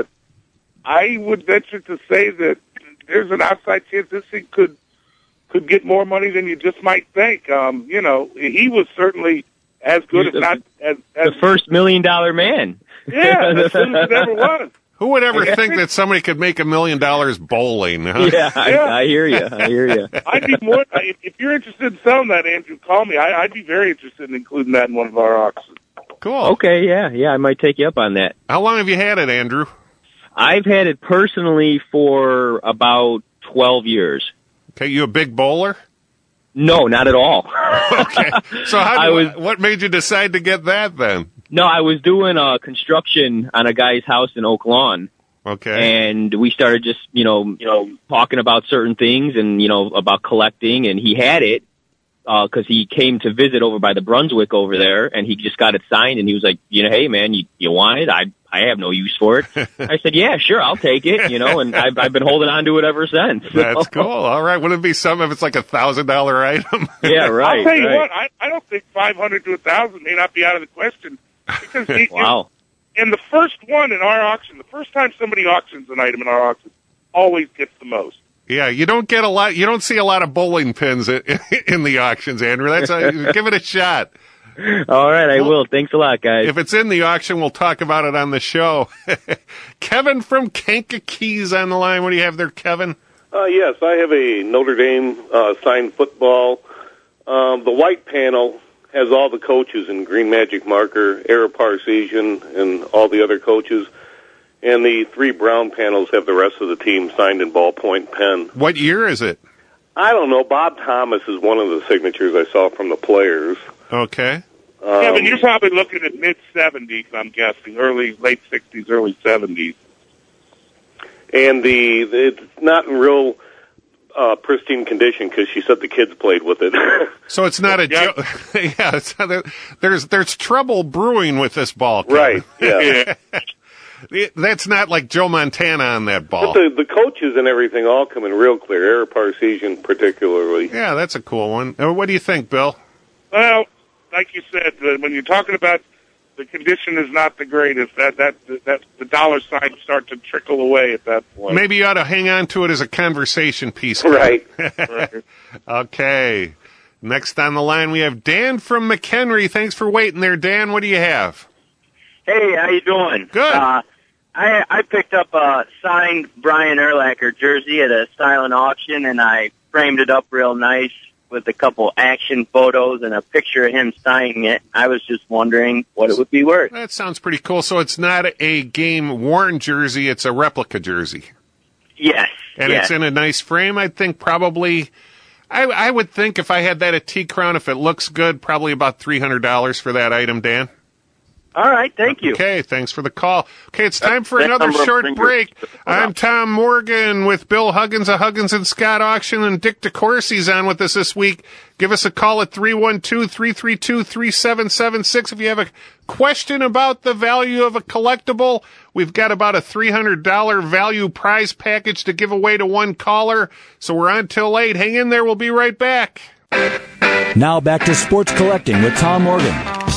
[SPEAKER 4] I would venture to say that there's an outside chance this thing could could get more money than you just might think. Um, you know, he was certainly as good,
[SPEAKER 15] He's
[SPEAKER 4] if not as, as
[SPEAKER 15] The first million dollar man.
[SPEAKER 4] yeah, as good as it ever was.
[SPEAKER 3] Who would ever think that somebody could make a million dollars bowling? Huh?
[SPEAKER 15] Yeah, I, I hear you. I hear you.
[SPEAKER 4] I'd be more. If, if you're interested in selling that, Andrew, call me. I, I'd be very interested in including that in one of our auctions.
[SPEAKER 3] Cool.
[SPEAKER 15] Okay, yeah, yeah, I might take you up on that.
[SPEAKER 3] How long have you had it, Andrew?
[SPEAKER 15] I've had it personally for about twelve years.
[SPEAKER 3] Okay, you a big bowler?
[SPEAKER 15] No, not at all.
[SPEAKER 3] Okay. So how?
[SPEAKER 15] I
[SPEAKER 3] Do,
[SPEAKER 15] was-
[SPEAKER 3] what made you decide to get that then?
[SPEAKER 15] No, I was doing uh, construction on a guy's house in Oak Lawn.
[SPEAKER 3] Okay.
[SPEAKER 15] And we started just, you know, you know, talking about certain things and, you know, about collecting, and he had it, uh, cause he came to visit over by the Brunswick over there, and he just got it signed, and he was like, you know, hey man, you, you want it? I, I have no use for it. I said, yeah, sure, I'll take it, you know, and I've, I've been holding on to it ever since.
[SPEAKER 3] That's cool. All right. Wouldn't it be something if it's like a thousand dollar item?
[SPEAKER 15] Yeah, right.
[SPEAKER 4] I'll tell you
[SPEAKER 15] right.
[SPEAKER 4] what. I, I don't think five hundred to a thousand may not be out of the question because he,
[SPEAKER 15] Wow.
[SPEAKER 4] And the first one in our auction, the first time somebody auctions an item in our auction, always gets the most.
[SPEAKER 3] Yeah, you don't get a lot. You don't see a lot of bowling pins in, in the auctions, Andrew. That's a, give it a shot.
[SPEAKER 15] All right, I will. Thanks a lot, guys.
[SPEAKER 3] If it's in the auction, we'll talk about it on the show. Kevin from Kankakee on the line. What do you have there, Kevin?
[SPEAKER 16] Uh, yes, I have a Notre Dame uh, signed football. Um, the white panel has all the coaches in green magic marker, Ara Parseghian, and all the other coaches. And the three brown panels have the rest of the team signed in ballpoint pen.
[SPEAKER 3] What year is it?
[SPEAKER 16] I don't know. Bob Thomas is one of the signatures I saw from the players.
[SPEAKER 3] Okay.
[SPEAKER 16] Um,
[SPEAKER 4] yeah, but you're probably looking at mid seventies, I'm guessing, early, late sixties, early seventies.
[SPEAKER 16] And the it's not in real uh, pristine condition because she said the kids played with it.
[SPEAKER 3] So it's not a
[SPEAKER 16] Yeah.
[SPEAKER 3] jo- yeah. It's not a, there's there's trouble brewing with this ball, Kevin.
[SPEAKER 16] Right, yeah.
[SPEAKER 3] It- That's not like Joe Montana on that ball.
[SPEAKER 16] But the, the coaches and everything all come in real clear, Air Parsesian particularly.
[SPEAKER 3] Yeah, that's a cool one. Uh, What do you think, Bill?
[SPEAKER 4] Well, like you said, uh, when you're talking about the condition is not the greatest, that that that the dollar signs start to trickle away at that point.
[SPEAKER 3] Maybe you ought to hang on to it as a conversation piece.
[SPEAKER 16] Right.
[SPEAKER 3] Okay. Next on the line, we have Dan from McHenry. Thanks for waiting there, Dan. What do you have?
[SPEAKER 17] Hey, how you doing?
[SPEAKER 3] Good.
[SPEAKER 17] Uh, I I picked up a signed Brian Urlacher jersey at a silent auction, and I framed it up real nice with a couple action photos and a picture of him signing it. I was just wondering what it would be worth.
[SPEAKER 3] That sounds pretty cool. So it's not a game-worn jersey. It's a replica jersey.
[SPEAKER 17] Yes.
[SPEAKER 3] And
[SPEAKER 17] yes.
[SPEAKER 3] it's in a nice frame. I think probably, I, I would think if I had that at T-Crown, if it looks good, probably about three hundred dollars for that item, Dan.
[SPEAKER 17] All right, thank you.
[SPEAKER 3] Okay, thanks for the call. Okay, it's time for
[SPEAKER 17] that
[SPEAKER 3] another
[SPEAKER 17] number of
[SPEAKER 3] short
[SPEAKER 17] fingers.
[SPEAKER 3] break. I'm Tom Morgan with Bill Huggins of Huggins and Scott Auction, and Dick DeCourcy's on with us this week. Give us a call at three one two, three three two, three seven seven six if you have a question about the value of a collectible. We've got about a three hundred dollars value prize package to give away to one caller, so we're on till eight. Hang in there, we'll be right back.
[SPEAKER 9] Now back to sports collecting with Tom Morgan.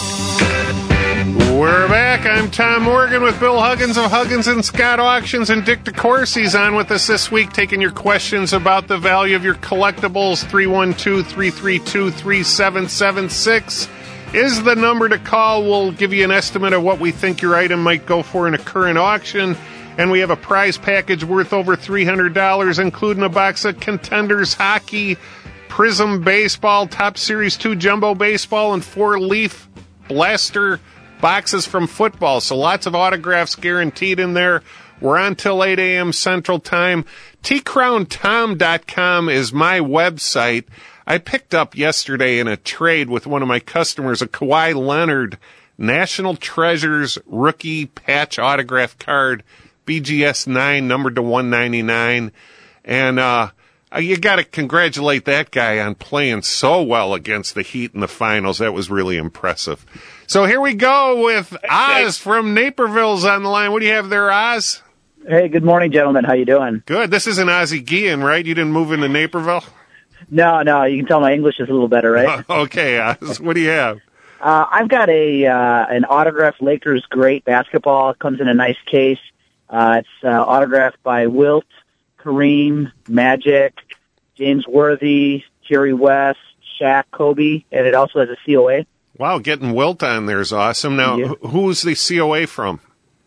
[SPEAKER 3] We're back. I'm Tom Morgan with Bill Huggins of Huggins and Scott Auctions, and Dick DeCourcy's on with us this week, taking your questions about the value of your collectibles. three one two, three three two, three seven seven six is the number to call. We'll give you an estimate of what we think your item might go for in a current auction, and we have a prize package worth over three hundred dollars, including a box of Contenders Hockey, Prism Baseball, Top Series two Jumbo Baseball, and four Leaf Blaster boxes from football. So lots of autographs guaranteed in there. We're on till eight a.m. Central Time. T crown tom dot com is my website. I picked up yesterday in a trade with one of my customers a Kawhi Leonard National Treasures rookie patch autograph card, B G S nine, numbered to one ninety-nine. And uh you got to congratulate that guy on playing so well against the Heat in the finals. That was really impressive. So here we go with Oz from Naperville's on the line. What do you have there, Oz?
[SPEAKER 18] Hey, good morning, gentlemen. How you doing?
[SPEAKER 3] Good. This isn't Ozzie Guillen, right? You didn't move into Naperville?
[SPEAKER 18] No, no. You can tell my English is a little better, right?
[SPEAKER 3] Okay, Oz. What do you have?
[SPEAKER 18] Uh, I've got a uh, an autographed Lakers great basketball. It comes in a nice case. Uh, it's uh, autographed by Wilt, Kareem, Magic, James Worthy, Jerry West, Shaq, Kobe, and it also has a C O A.
[SPEAKER 3] Wow, getting Wilt on there is awesome. Now,
[SPEAKER 18] Yeah.
[SPEAKER 3] wh- who's the C O A from?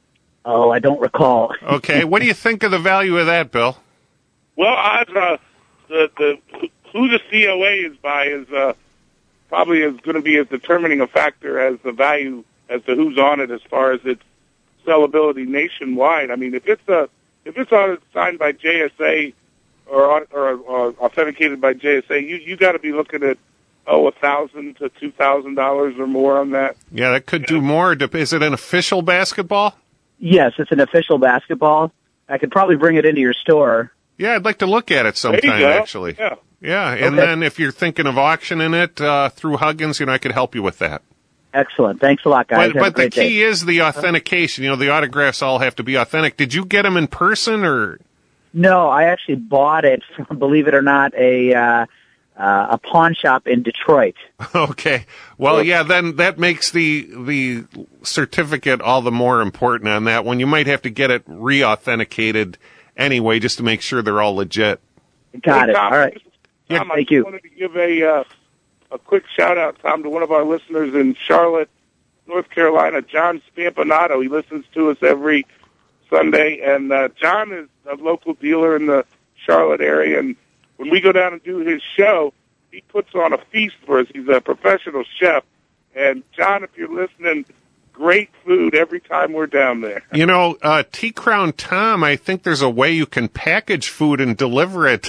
[SPEAKER 18] Oh, I don't recall.
[SPEAKER 3] Okay, what do you think of the value of that, Bill?
[SPEAKER 4] Well, Oz, uh, the the who the C O A is by is uh, probably is going to be as determining a factor as the value as to who's on it as far as its sellability nationwide. I mean, if it's a if it's on signed by J S A or on- or, or authenticated by J S A, you you got to be looking at oh a thousand to two thousand dollars or more on that.
[SPEAKER 3] Yeah, that could do more. Is it an official basketball?
[SPEAKER 18] Yes, it's an official basketball. I could probably bring it into your store.
[SPEAKER 3] Yeah, I'd like to look at it
[SPEAKER 18] There you
[SPEAKER 3] sometime,
[SPEAKER 18] go.
[SPEAKER 3] actually.
[SPEAKER 4] Yeah.
[SPEAKER 3] Yeah, and
[SPEAKER 18] Okay.
[SPEAKER 3] then if you're thinking of auctioning it uh, through Huggins, you know, I could help you with that.
[SPEAKER 18] Excellent. Thanks a lot, guys.
[SPEAKER 3] But,
[SPEAKER 18] Have a
[SPEAKER 3] but the
[SPEAKER 18] great day.
[SPEAKER 3] key is the authentication. You know, the autographs all have to be authentic. Did you get them in person or?
[SPEAKER 18] No, I actually bought it from, believe it or not, a uh, uh, a pawn shop in Detroit.
[SPEAKER 3] Okay. Well, yeah, then that makes the the certificate all the more important on that one. You might have to get it re-authenticated anyway, just to make sure they're all legit.
[SPEAKER 18] Got
[SPEAKER 4] Hey,
[SPEAKER 18] it.
[SPEAKER 4] Tom,
[SPEAKER 18] All right.
[SPEAKER 4] Tom, I
[SPEAKER 18] Thank
[SPEAKER 4] just
[SPEAKER 18] you.
[SPEAKER 4] wanted to give a uh, a quick shout out, Tom, to one of our listeners in Charlotte, North Carolina, John Spampanato. He listens to us every Sunday, and uh, John is a local dealer in the Charlotte area. And when we go down and do his show, he puts on a feast for us. He's a professional chef. And John, if you're listening, great food every time we're down there.
[SPEAKER 3] You know, uh, T Crown Tom, I think there's a way you can package food and deliver it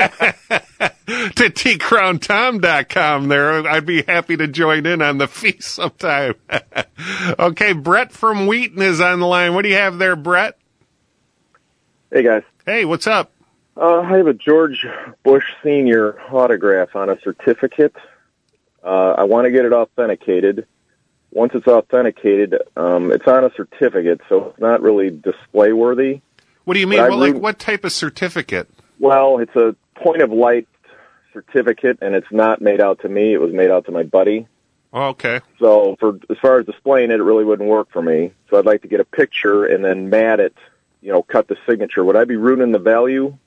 [SPEAKER 3] to T crown tom dot com there. I'd be happy to join in on the feast sometime. Okay, Brett from Wheaton is on the line. What do you have there, Brett?
[SPEAKER 19] Hey, guys.
[SPEAKER 3] Hey, what's up?
[SPEAKER 19] Uh, I have a George Bush Senior autograph on a certificate. Uh, I want to get it authenticated. Once it's authenticated, um, it's on a certificate, so it's not really display worthy.
[SPEAKER 3] What do you mean?
[SPEAKER 19] But I
[SPEAKER 3] Well, like
[SPEAKER 19] re-
[SPEAKER 3] what type of certificate?
[SPEAKER 19] Well, it's a point of light certificate, and it's not made out to me. It was made out to my buddy.
[SPEAKER 3] Oh, okay.
[SPEAKER 19] So for as far as displaying it, it really wouldn't work for me. So I'd like to get a picture and then mat it, you know, cut the signature. Would I be ruining the value?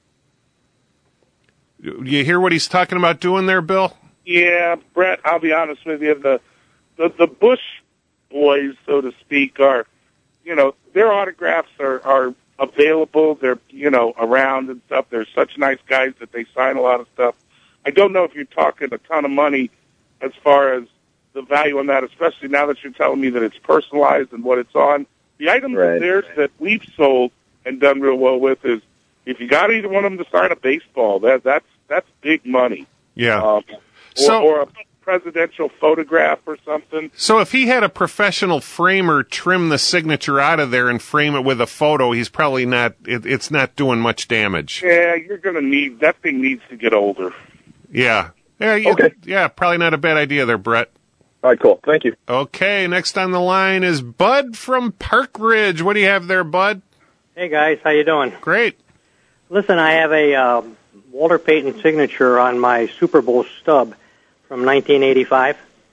[SPEAKER 3] You hear what he's talking about doing there, Bill?
[SPEAKER 4] Yeah, Brett, I'll be honest with you. The, the, the Bush boys, so to speak, are, you know, their autographs are, are available. They're, you know, around and stuff. They're such nice guys that they sign a lot of stuff. I don't know if you're talking a ton of money as far as the value on that, especially now that you're telling me that it's personalized and what it's on. The items
[SPEAKER 19] Right.
[SPEAKER 4] of theirs that we've sold and done real well with is if you got either one of them to sign a baseball, that that's that's big money.
[SPEAKER 3] Yeah.
[SPEAKER 4] Um, or,
[SPEAKER 3] So-
[SPEAKER 4] or a presidential photograph or something.
[SPEAKER 3] So if he had a professional framer trim the signature out of there and frame it with a photo, he's probably not, it, it's not doing much damage.
[SPEAKER 4] Yeah, you're going to need, that thing needs to get older.
[SPEAKER 3] Yeah. Yeah, you, yeah, probably not a bad idea there, Brett.
[SPEAKER 19] All right, cool. Thank you.
[SPEAKER 3] Okay, next on the line is Bud from Park Ridge. What do you have there, Bud?
[SPEAKER 20] Hey guys, how you doing?
[SPEAKER 3] Great.
[SPEAKER 20] Listen, I have a uh, Walter Payton signature on my Super Bowl stub from nineteen eighty-five.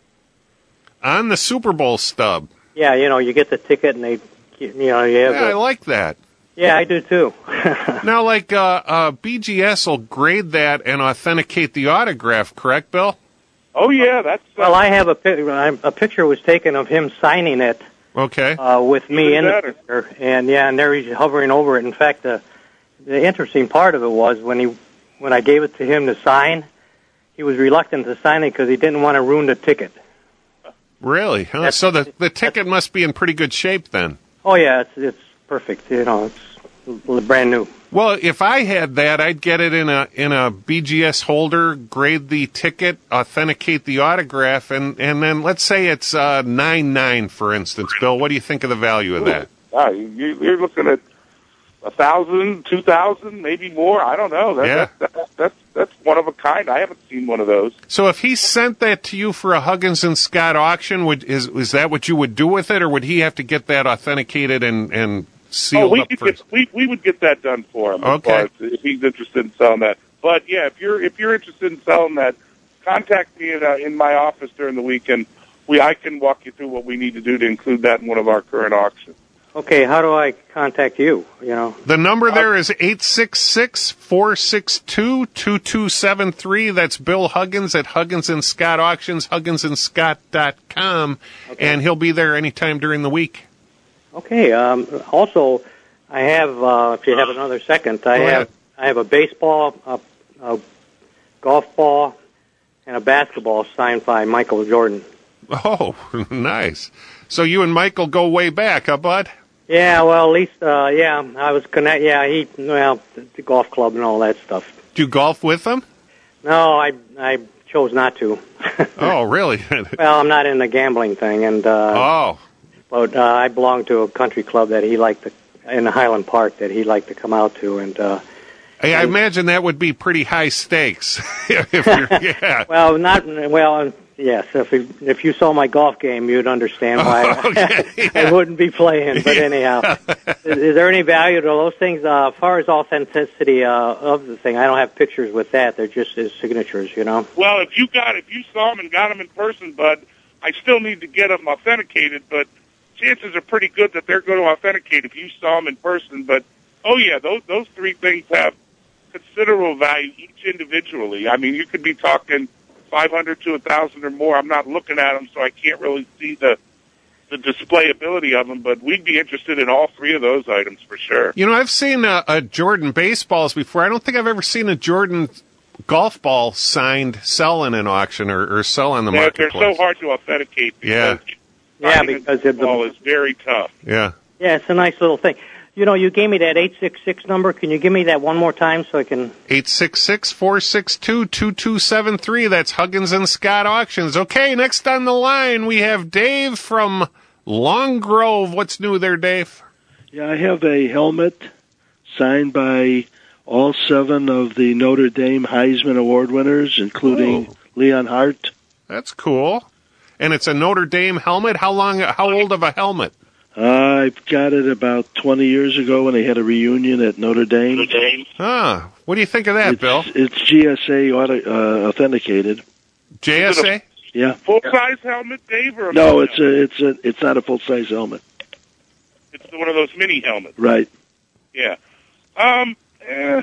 [SPEAKER 3] On the Super Bowl stub.
[SPEAKER 20] Yeah, you know, you get the ticket and they, you know, you have.
[SPEAKER 3] Yeah, I
[SPEAKER 20] the,
[SPEAKER 3] like that.
[SPEAKER 20] yeah, I do too.
[SPEAKER 3] Now, like, uh, uh, B G S will grade that and authenticate the autograph, correct, Bill?
[SPEAKER 4] Oh, yeah, that's... Uh,
[SPEAKER 20] Well, I have a pic- a picture was taken of him signing it
[SPEAKER 3] Okay.
[SPEAKER 20] uh, with me
[SPEAKER 4] Even
[SPEAKER 20] in the
[SPEAKER 4] better.
[SPEAKER 20] picture, and yeah, and there he's hovering over it. In fact, the the interesting part of it was when he when I gave it to him to sign, he was reluctant to sign it because he didn't want to ruin the ticket.
[SPEAKER 3] Really? Huh? So the, the ticket must be in pretty good shape then.
[SPEAKER 20] Oh yeah, it's it's perfect. You know, it's brand new.
[SPEAKER 3] Well, if I had that, I'd get it in a in a B G S holder, grade the ticket, authenticate the autograph, and, and then let's say it's uh, nine nine, for instance. Bill, what do you think of the value of that?
[SPEAKER 4] Uh, you, you're looking at a thousand, two thousand, maybe more. I don't know. That,
[SPEAKER 3] Yeah.
[SPEAKER 4] that, that, that's that's one of a kind. I haven't seen one of those.
[SPEAKER 3] So if he sent that to you for a Huggins and Scott auction, would is is that what you would do with it, or would he have to get that authenticated and and sealed
[SPEAKER 4] oh, we
[SPEAKER 3] up
[SPEAKER 4] could
[SPEAKER 3] first?
[SPEAKER 4] get, we we would get that done for him. as
[SPEAKER 3] Okay.
[SPEAKER 4] far as if he's interested in selling that. But yeah, if you're if you're interested in selling that, contact me in, uh, in my office during the weekend. We I can walk you through what we need to do to include that in one of our current auctions.
[SPEAKER 20] Okay, how do I contact you? You know,
[SPEAKER 3] The number there is eight six six, four six two, two two seven three. That's Bill Huggins at Huggins and Scott Auctions, huggins and scott dot com, and he'll be there anytime during the week.
[SPEAKER 20] okay. Um, also, I have uh, if you have another second, I
[SPEAKER 3] Go
[SPEAKER 20] have
[SPEAKER 3] ahead.
[SPEAKER 20] I have a baseball, a, a golf ball, and a basketball signed by Michael Jordan.
[SPEAKER 3] Oh, nice. So you and Michael go way back, huh, Bud?
[SPEAKER 20] Yeah, well, at least, uh, yeah, I was connect. Yeah, he, well, the, the golf club and all that stuff.
[SPEAKER 3] Do you golf with him?
[SPEAKER 20] No, I, I chose not to.
[SPEAKER 3] Oh, really?
[SPEAKER 20] Well, I'm not in the gambling thing, and uh,
[SPEAKER 3] oh,
[SPEAKER 20] but uh, I belong to a country club that he liked to, in Highland Park that he liked to come out to, and uh,
[SPEAKER 3] Hey, I imagine that would be pretty high stakes. if you're, yeah.
[SPEAKER 20] well, not well. Yes, if you, if you saw my golf game, you'd understand why
[SPEAKER 3] Oh, okay,
[SPEAKER 20] I, I wouldn't be playing. But anyhow, is, is there any value to those things? Uh, as far as authenticity uh, of the thing, I don't have pictures with that. They're just his signatures, you know.
[SPEAKER 4] Well, if you got if you saw him and got him in person, Bud, I still need to get them authenticated. But chances are pretty good that they're going to authenticate if you saw them in person. But oh yeah, those those three things have considerable value each individually. I mean, you could be talking five hundred to a thousand or more. I'm not looking at them, so I can't really see the the displayability of them. But we'd be interested in all three of those items for sure.
[SPEAKER 3] You know, I've seen a, a Jordan baseballs before. I don't think I've ever seen a Jordan golf ball signed sell in an auction or, or sell on the
[SPEAKER 4] They're, they're
[SPEAKER 3] marketplace.
[SPEAKER 4] so hard to authenticate.
[SPEAKER 3] Yeah.
[SPEAKER 20] Yeah,
[SPEAKER 4] Finding
[SPEAKER 20] because
[SPEAKER 4] the
[SPEAKER 20] of the
[SPEAKER 4] ball is very tough.
[SPEAKER 3] Yeah.
[SPEAKER 20] Yeah, it's a nice little thing. You know, you gave me that eight six six number. Can you give me that one more time so I can...
[SPEAKER 3] eight six six, four six two, two two seven three. That's Huggins and Scott Auctions. Okay, next on the line, we have Dave from Long Grove. What's new there, Dave?
[SPEAKER 21] Yeah, I have a helmet signed by
[SPEAKER 12] all seven of the Notre Dame Heisman Award winners, including oh. Leon Hart.
[SPEAKER 3] That's cool. And it's a Notre Dame helmet? How long? How old of a helmet?
[SPEAKER 12] Uh, I got it about twenty years ago when they had a reunion at Notre Dame.
[SPEAKER 4] Notre Dame.
[SPEAKER 3] Ah, what do you think of that,
[SPEAKER 12] it's,
[SPEAKER 3] Bill?
[SPEAKER 12] It's G S A auto, uh, authenticated.
[SPEAKER 3] J S A?
[SPEAKER 12] Yeah.
[SPEAKER 4] Full size helmet, Dave, or a
[SPEAKER 12] no? It's a, it's a, it's not a full size helmet.
[SPEAKER 4] It's one of those mini helmets.
[SPEAKER 12] Right.
[SPEAKER 4] Yeah. Um. Eh,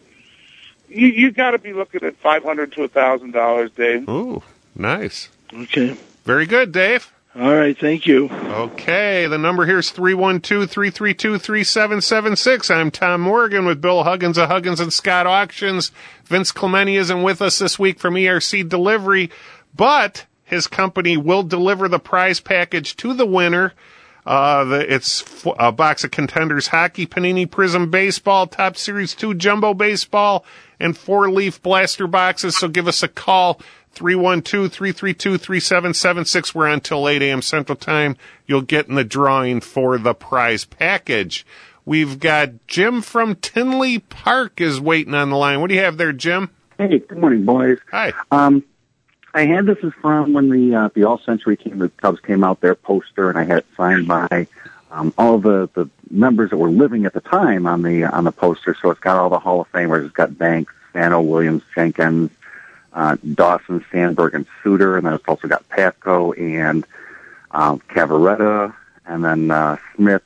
[SPEAKER 4] you you got to be looking at five hundred to a thousand dollars, Dave.
[SPEAKER 3] Ooh, nice.
[SPEAKER 12] Okay.
[SPEAKER 3] Very good, Dave.
[SPEAKER 12] All right, thank you.
[SPEAKER 3] Okay, the number here is three one two, three three two, three seven seven six. I'm Tom Morgan with Bill Huggins of Huggins and Scott Auctions. Vince Clemente isn't with us this week from E R C Delivery, but his company will deliver the prize package to the winner. Uh, the, it's a box of Contenders Hockey, Panini Prism Baseball, Top Series two Jumbo Baseball, and four-leaf blaster boxes, so give us a call. three one two, three three two, three seven seven six. We're on till eight a.m. Central Time. You'll get in the drawing for the prize package. We've got Jim from Tinley Park is waiting on the line. What do you have there, Jim?
[SPEAKER 21] Hey, good morning, boys.
[SPEAKER 3] Hi.
[SPEAKER 21] Um, I had this is from when the uh, the All Century team, the Cubs came out, their poster, and I had it signed by um, all the, the members that were living at the time on the on the poster. So it's got all the Hall of Famers. It's got Banks, Sano, Williams, Jenkins, Uh, Dawson, Sandberg, and Suter, and then it's also got Patco and um, Cavaretta, and then uh, Smith,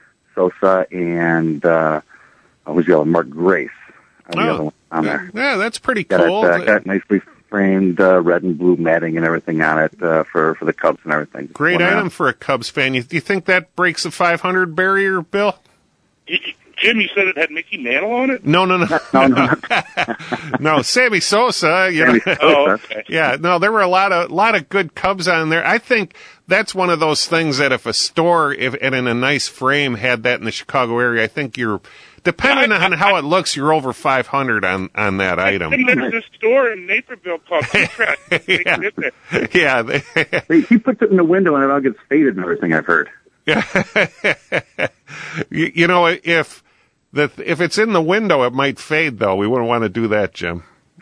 [SPEAKER 21] Sosa, and uh, who's the other? Mark Grace. Uh, the
[SPEAKER 3] oh,
[SPEAKER 21] other one on there.
[SPEAKER 3] Yeah, that's pretty
[SPEAKER 21] got
[SPEAKER 3] cool.
[SPEAKER 21] It, uh, got it nicely framed, uh, red and blue matting and everything on it uh, for for the Cubs and everything.
[SPEAKER 3] Great
[SPEAKER 21] Well,
[SPEAKER 3] item for a Cubs fan. You, do you think that breaks the five hundred barrier, Bill?
[SPEAKER 4] Jim, you said it had Mickey Mantle on it?
[SPEAKER 3] No, no, no.
[SPEAKER 21] no, no.
[SPEAKER 3] no, Sammy Sosa. You
[SPEAKER 21] Sammy
[SPEAKER 3] know.
[SPEAKER 21] Sosa.
[SPEAKER 4] Oh, okay.
[SPEAKER 3] Yeah, no, there were a lot of lot of good Cubs on there. I think that's one of those things that if a store, if and in a nice frame, had that in the Chicago area, I think you're, depending on how it looks, you're over five hundred on on that item.
[SPEAKER 4] And there's this store in Naperville called Contract.
[SPEAKER 3] yeah, yeah they,
[SPEAKER 21] he, he puts it in the window and it all gets faded and everything. I've heard.
[SPEAKER 3] Yeah, you, you know if. The, if it's in the window, it might fade, though. We wouldn't want to do that, Jim.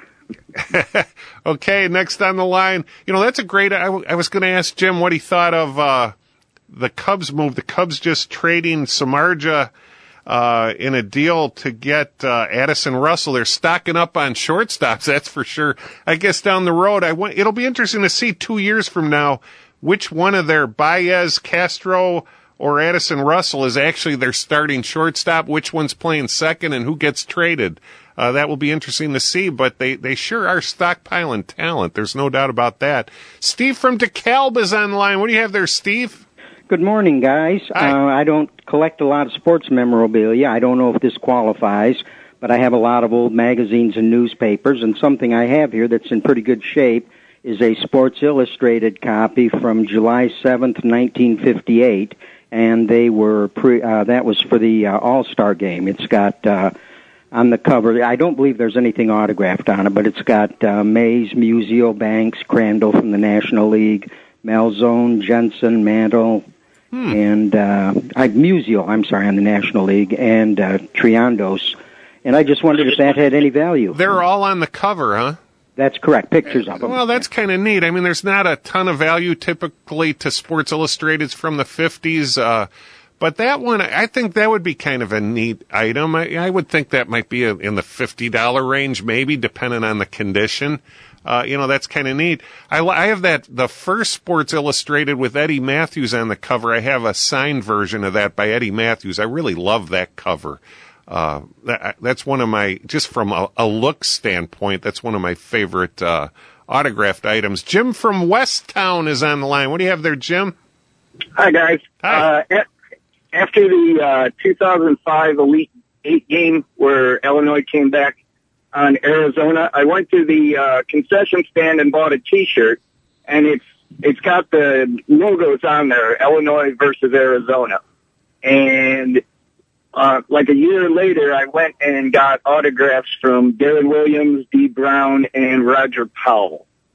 [SPEAKER 3] Okay, next on the line. You know, that's a great... I, I was going to ask Jim what he thought of uh, the Cubs move. The Cubs just trading Samardzija uh, in a deal to get uh, Addison Russell. They're stocking up on shortstops, that's for sure. I guess down the road, I want, it'll be interesting to see two years from now which one of their Baez, Castro, or Addison Russell is actually their starting shortstop, which one's playing second, and who gets traded. Uh, that will be interesting to see, but they, they sure are stockpiling talent. There's no doubt about that. Steve from DeKalb is on the line. What do you have there, Steve?
[SPEAKER 22] Good morning, guys. Uh, I don't collect a lot of sports memorabilia. I don't know if this qualifies, but I have a lot of old magazines and newspapers, and something I have here that's in pretty good shape is a Sports Illustrated copy from July seventh, nineteen fifty-eight. And they were pre, uh, that was for the uh, All-Star game. It's got uh, on the cover, I don't believe there's anything autographed on it, but it's got uh, Mays, Musial, Banks, Crandall from the National League, Malzone, Jensen, Mantle, hmm. and uh, I, Musial, I'm sorry, on the National League, and uh, Triandos. And I just wondered if that had any value.
[SPEAKER 3] They're all on the cover, huh?
[SPEAKER 22] That's correct. Pictures of them.
[SPEAKER 3] Well, that's kind of neat. I mean, there's not a ton of value typically to Sports Illustrateds from the fifties, uh, but that one, I think that would be kind of a neat item. I, I would think that might be a, in the fifty dollars range, maybe, depending on the condition. Uh, you know, that's kind of neat. I, I have that, the first Sports Illustrated with Eddie Matthews on the cover. I have a signed version of that by Eddie Matthews. I really love that cover. Uh, that, that's one of my, just from a, a look standpoint, that's one of my favorite, uh, autographed items. Jim from Westtown is on the line. What do you have there, Jim?
[SPEAKER 23] Hi, guys.
[SPEAKER 3] Hi.
[SPEAKER 23] Uh, after the, uh, two thousand five Elite Eight game where Illinois came back on Arizona, I went to the, uh, concession stand and bought a t-shirt, and it's, it's got the logos on there, Illinois versus Arizona. And, Uh, like a year later, I went and got autographs from Darren Williams, Dee Brown, and Roger Powell.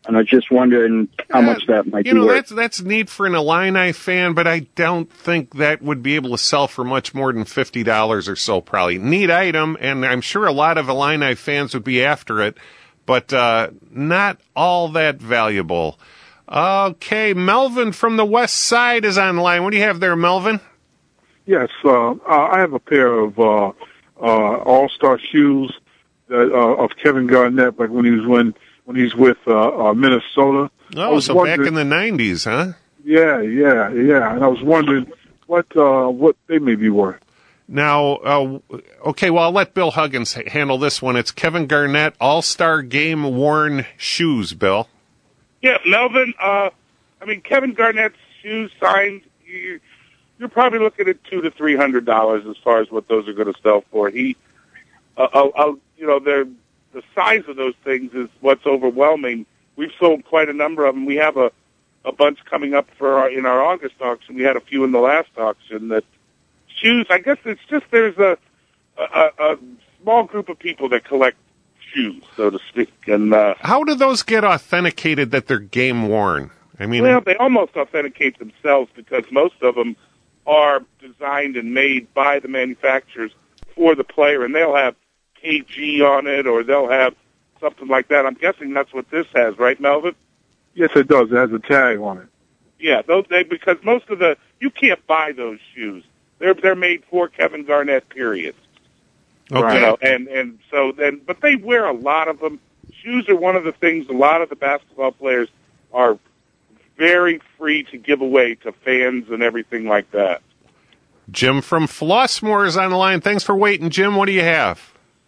[SPEAKER 23] And I was just wondering how much that might
[SPEAKER 3] You
[SPEAKER 23] be
[SPEAKER 3] know,
[SPEAKER 23] worth.
[SPEAKER 3] that's that's neat for an Illini fan, but I don't think that would be able to sell for much more than fifty dollars or so, probably. Neat item, and I'm sure a lot of Illini fans would be after it, but uh, not all that valuable. Okay, Melvin from the West Side is on the line. What do you have there, Melvin?
[SPEAKER 1] Yes, uh, I have a pair of uh, uh, All-Star shoes that, uh, of Kevin Garnett, like when he was when when he's with uh, uh, Minnesota.
[SPEAKER 3] Oh, so back in the nineties, huh?
[SPEAKER 1] Yeah, yeah, yeah. And I was wondering what uh, what they may be worth.
[SPEAKER 3] Now, uh, okay, well, I'll let Bill Huggins handle this one. It's Kevin Garnett All-Star Game worn shoes, Bill.
[SPEAKER 4] Yeah, Melvin, uh, I mean, Kevin Garnett's shoes signed, you, you're probably looking at two to three hundred dollars as far as what those are going to sell for. He, uh, I'll, I'll, you know, they're, the size of those things is what's overwhelming. We've sold quite a number of them. We have a, a bunch coming up for our, in our August auction. We had a few in the last auction. That shoes, I guess it's just there's a, a, a small group of people that collect shoes, so to speak. And uh,
[SPEAKER 3] how do those get authenticated that they're game worn? I mean,
[SPEAKER 4] well, they almost authenticate themselves because most of them are designed and made by the manufacturers for the player, and they'll have K G on it, or they'll have something like that. I'm guessing that's what this has, right, Melvin?
[SPEAKER 1] Yes, it does. It has a tag on it.
[SPEAKER 4] Yeah, those they because most of the you can't buy those shoes. They're they're made for Kevin Garnett. Period.
[SPEAKER 3] Okay.
[SPEAKER 4] You know, and and so then, but they wear a lot of them. Shoes are one of the things a lot of the basketball players are very free to give away to fans and everything like that.
[SPEAKER 3] Jim from Flossmoor is on the line. Thanks for waiting, Jim. What do you have?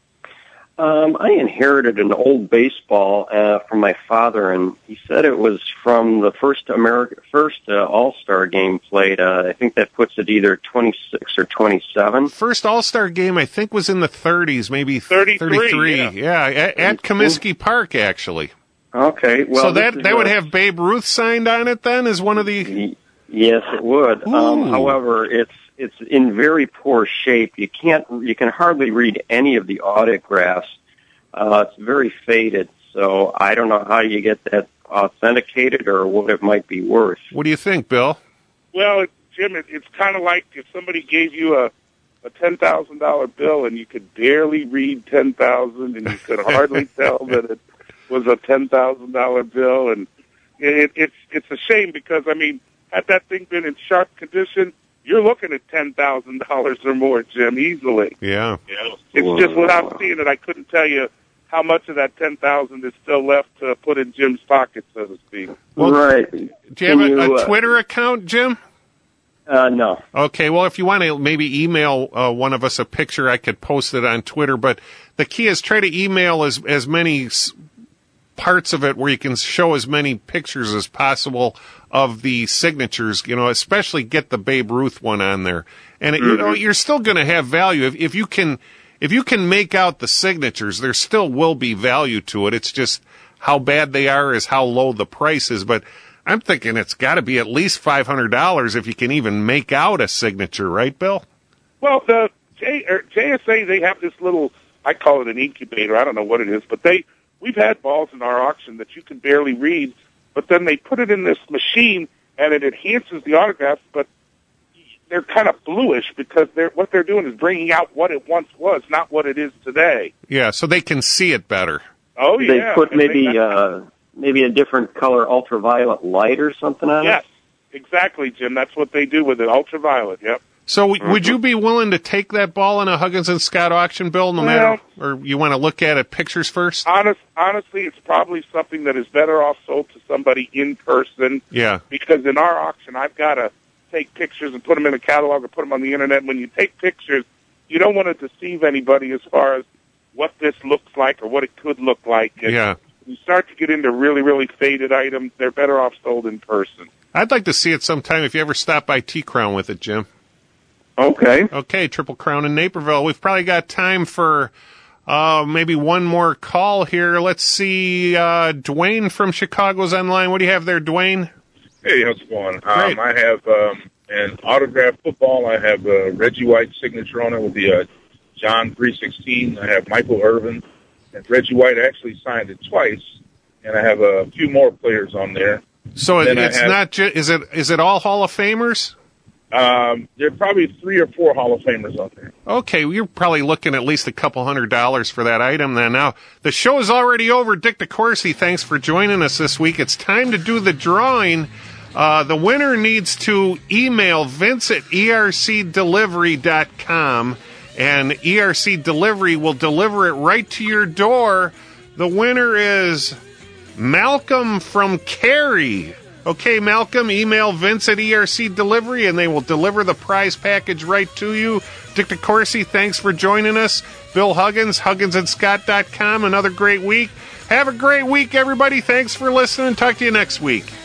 [SPEAKER 2] Um, I inherited an old baseball uh, from my father, and he said it was from the first America, first uh, All-Star game played. Uh, I think that puts it either twenty-six or twenty-seven.
[SPEAKER 3] First All-Star game, I think, was in the thirties, maybe
[SPEAKER 4] thirty-three.
[SPEAKER 3] thirty-three.
[SPEAKER 4] Yeah,
[SPEAKER 3] yeah at, at Comiskey Park, actually.
[SPEAKER 2] Okay, well,
[SPEAKER 3] so that that
[SPEAKER 2] a,
[SPEAKER 3] would have Babe Ruth signed on it then, as one of the.
[SPEAKER 2] Yes, it would. Um, however, it's it's in very poor shape. You can't you can hardly read any of the autographs. Uh, it's very faded, so I don't know how you get that authenticated or what it might be worth.
[SPEAKER 3] What do you think, Bill?
[SPEAKER 4] Well, it, Jim, it, it's kind of like if somebody gave you a a ten thousand dollar bill and you could barely read ten thousand, and you could hardly tell that it was a ten thousand dollar bill, and it, it's it's a shame because I mean, had that thing been in sharp condition, you're looking at ten thousand dollars or more, Jim, easily.
[SPEAKER 3] Yeah.
[SPEAKER 4] Yeah. It's just without seeing it, I couldn't tell you how much of that ten thousand is still left to put in Jim's pocket, so to speak.
[SPEAKER 3] Well,
[SPEAKER 2] right.
[SPEAKER 3] Do you have a,
[SPEAKER 2] you,
[SPEAKER 3] a
[SPEAKER 2] uh,
[SPEAKER 3] Twitter account, Jim?
[SPEAKER 2] Uh, no.
[SPEAKER 3] Okay, well, if you want to maybe email uh, one of us a picture, I could post it on Twitter. But the key is try to email as as many s- parts of it where you can show as many pictures as possible of the signatures. You know, especially get the Babe Ruth one on there, and it, you know you're still going to have value if if you can if you can make out the signatures. There still will be value to it. It's just how bad they are is how low the price is, but. I'm thinking it's got to be at least five hundred dollars if you can even make out a signature, right, Bill?
[SPEAKER 4] Well, the J, or J S A, they have this little, I call it an incubator. I don't know what it is, but they we've had balls in our auction that you can barely read, but then they put it in this machine and it enhances the autographs, but they're kind of bluish because they're what they're doing is bringing out what it once was, not what it is today.
[SPEAKER 3] Yeah, so they can see it better.
[SPEAKER 4] Oh,
[SPEAKER 2] They
[SPEAKER 4] yeah.
[SPEAKER 2] put
[SPEAKER 4] And
[SPEAKER 2] maybe
[SPEAKER 4] they-
[SPEAKER 2] uh, maybe a different color ultraviolet light or something on
[SPEAKER 4] Yes,
[SPEAKER 2] it.
[SPEAKER 4] exactly, Jim. That's what they do with it, ultraviolet, yep.
[SPEAKER 3] So w- would you be willing to take that ball in a Huggins and Scott auction, Bill, no matter, or you want to look at it pictures first?
[SPEAKER 4] Honest, honestly, it's probably something that is better off sold to somebody in person.
[SPEAKER 3] Yeah.
[SPEAKER 4] Because in our auction, I've got to take pictures and put them in a catalog or put them on the internet. When you take pictures, you don't want to deceive anybody as far as what this looks like or what it could look like. And
[SPEAKER 3] Yeah.
[SPEAKER 4] you start to get into really, really faded items, they're better off sold in person.
[SPEAKER 3] I'd like to see it sometime if you ever stop by T-Crown with it, Jim.
[SPEAKER 4] Okay.
[SPEAKER 3] Okay, Triple Crown in Naperville. We've probably got time for uh, maybe one more call here. Let's see. Uh, Dwayne from Chicago's online. What do you have there, Dwayne?
[SPEAKER 6] Hey, how's it going?
[SPEAKER 3] Great.
[SPEAKER 6] Um, I have um, an autographed football. I have uh, Reggie White's signature on it with the uh, John three sixteen. I have Michael Irvin. And Reggie White actually signed it twice. and I have a few more players on there.
[SPEAKER 3] So it,
[SPEAKER 6] Then I
[SPEAKER 3] it's
[SPEAKER 6] have-
[SPEAKER 3] not ju- is it is it all Hall of Famers?
[SPEAKER 6] Um, there are probably three or four Hall of Famers on there.
[SPEAKER 3] Okay, well, you're probably looking at least a couple hundred dollars for that item then. Now, the show is already over. Dick DeCourcy, thanks for joining us this week. It's time to do the drawing. Uh, the winner needs to email Vince at E R C delivery dot com, and E R C Delivery will deliver it right to your door. The winner is Malcolm from Cary. Okay, Malcolm, email Vince at E R C Delivery, and they will deliver the prize package right to you. Dick DeCourcy, thanks for joining us. Bill Huggins, Huggins and Scott dot com, another great week. Have a great week, everybody. Thanks for listening. Talk to you next week.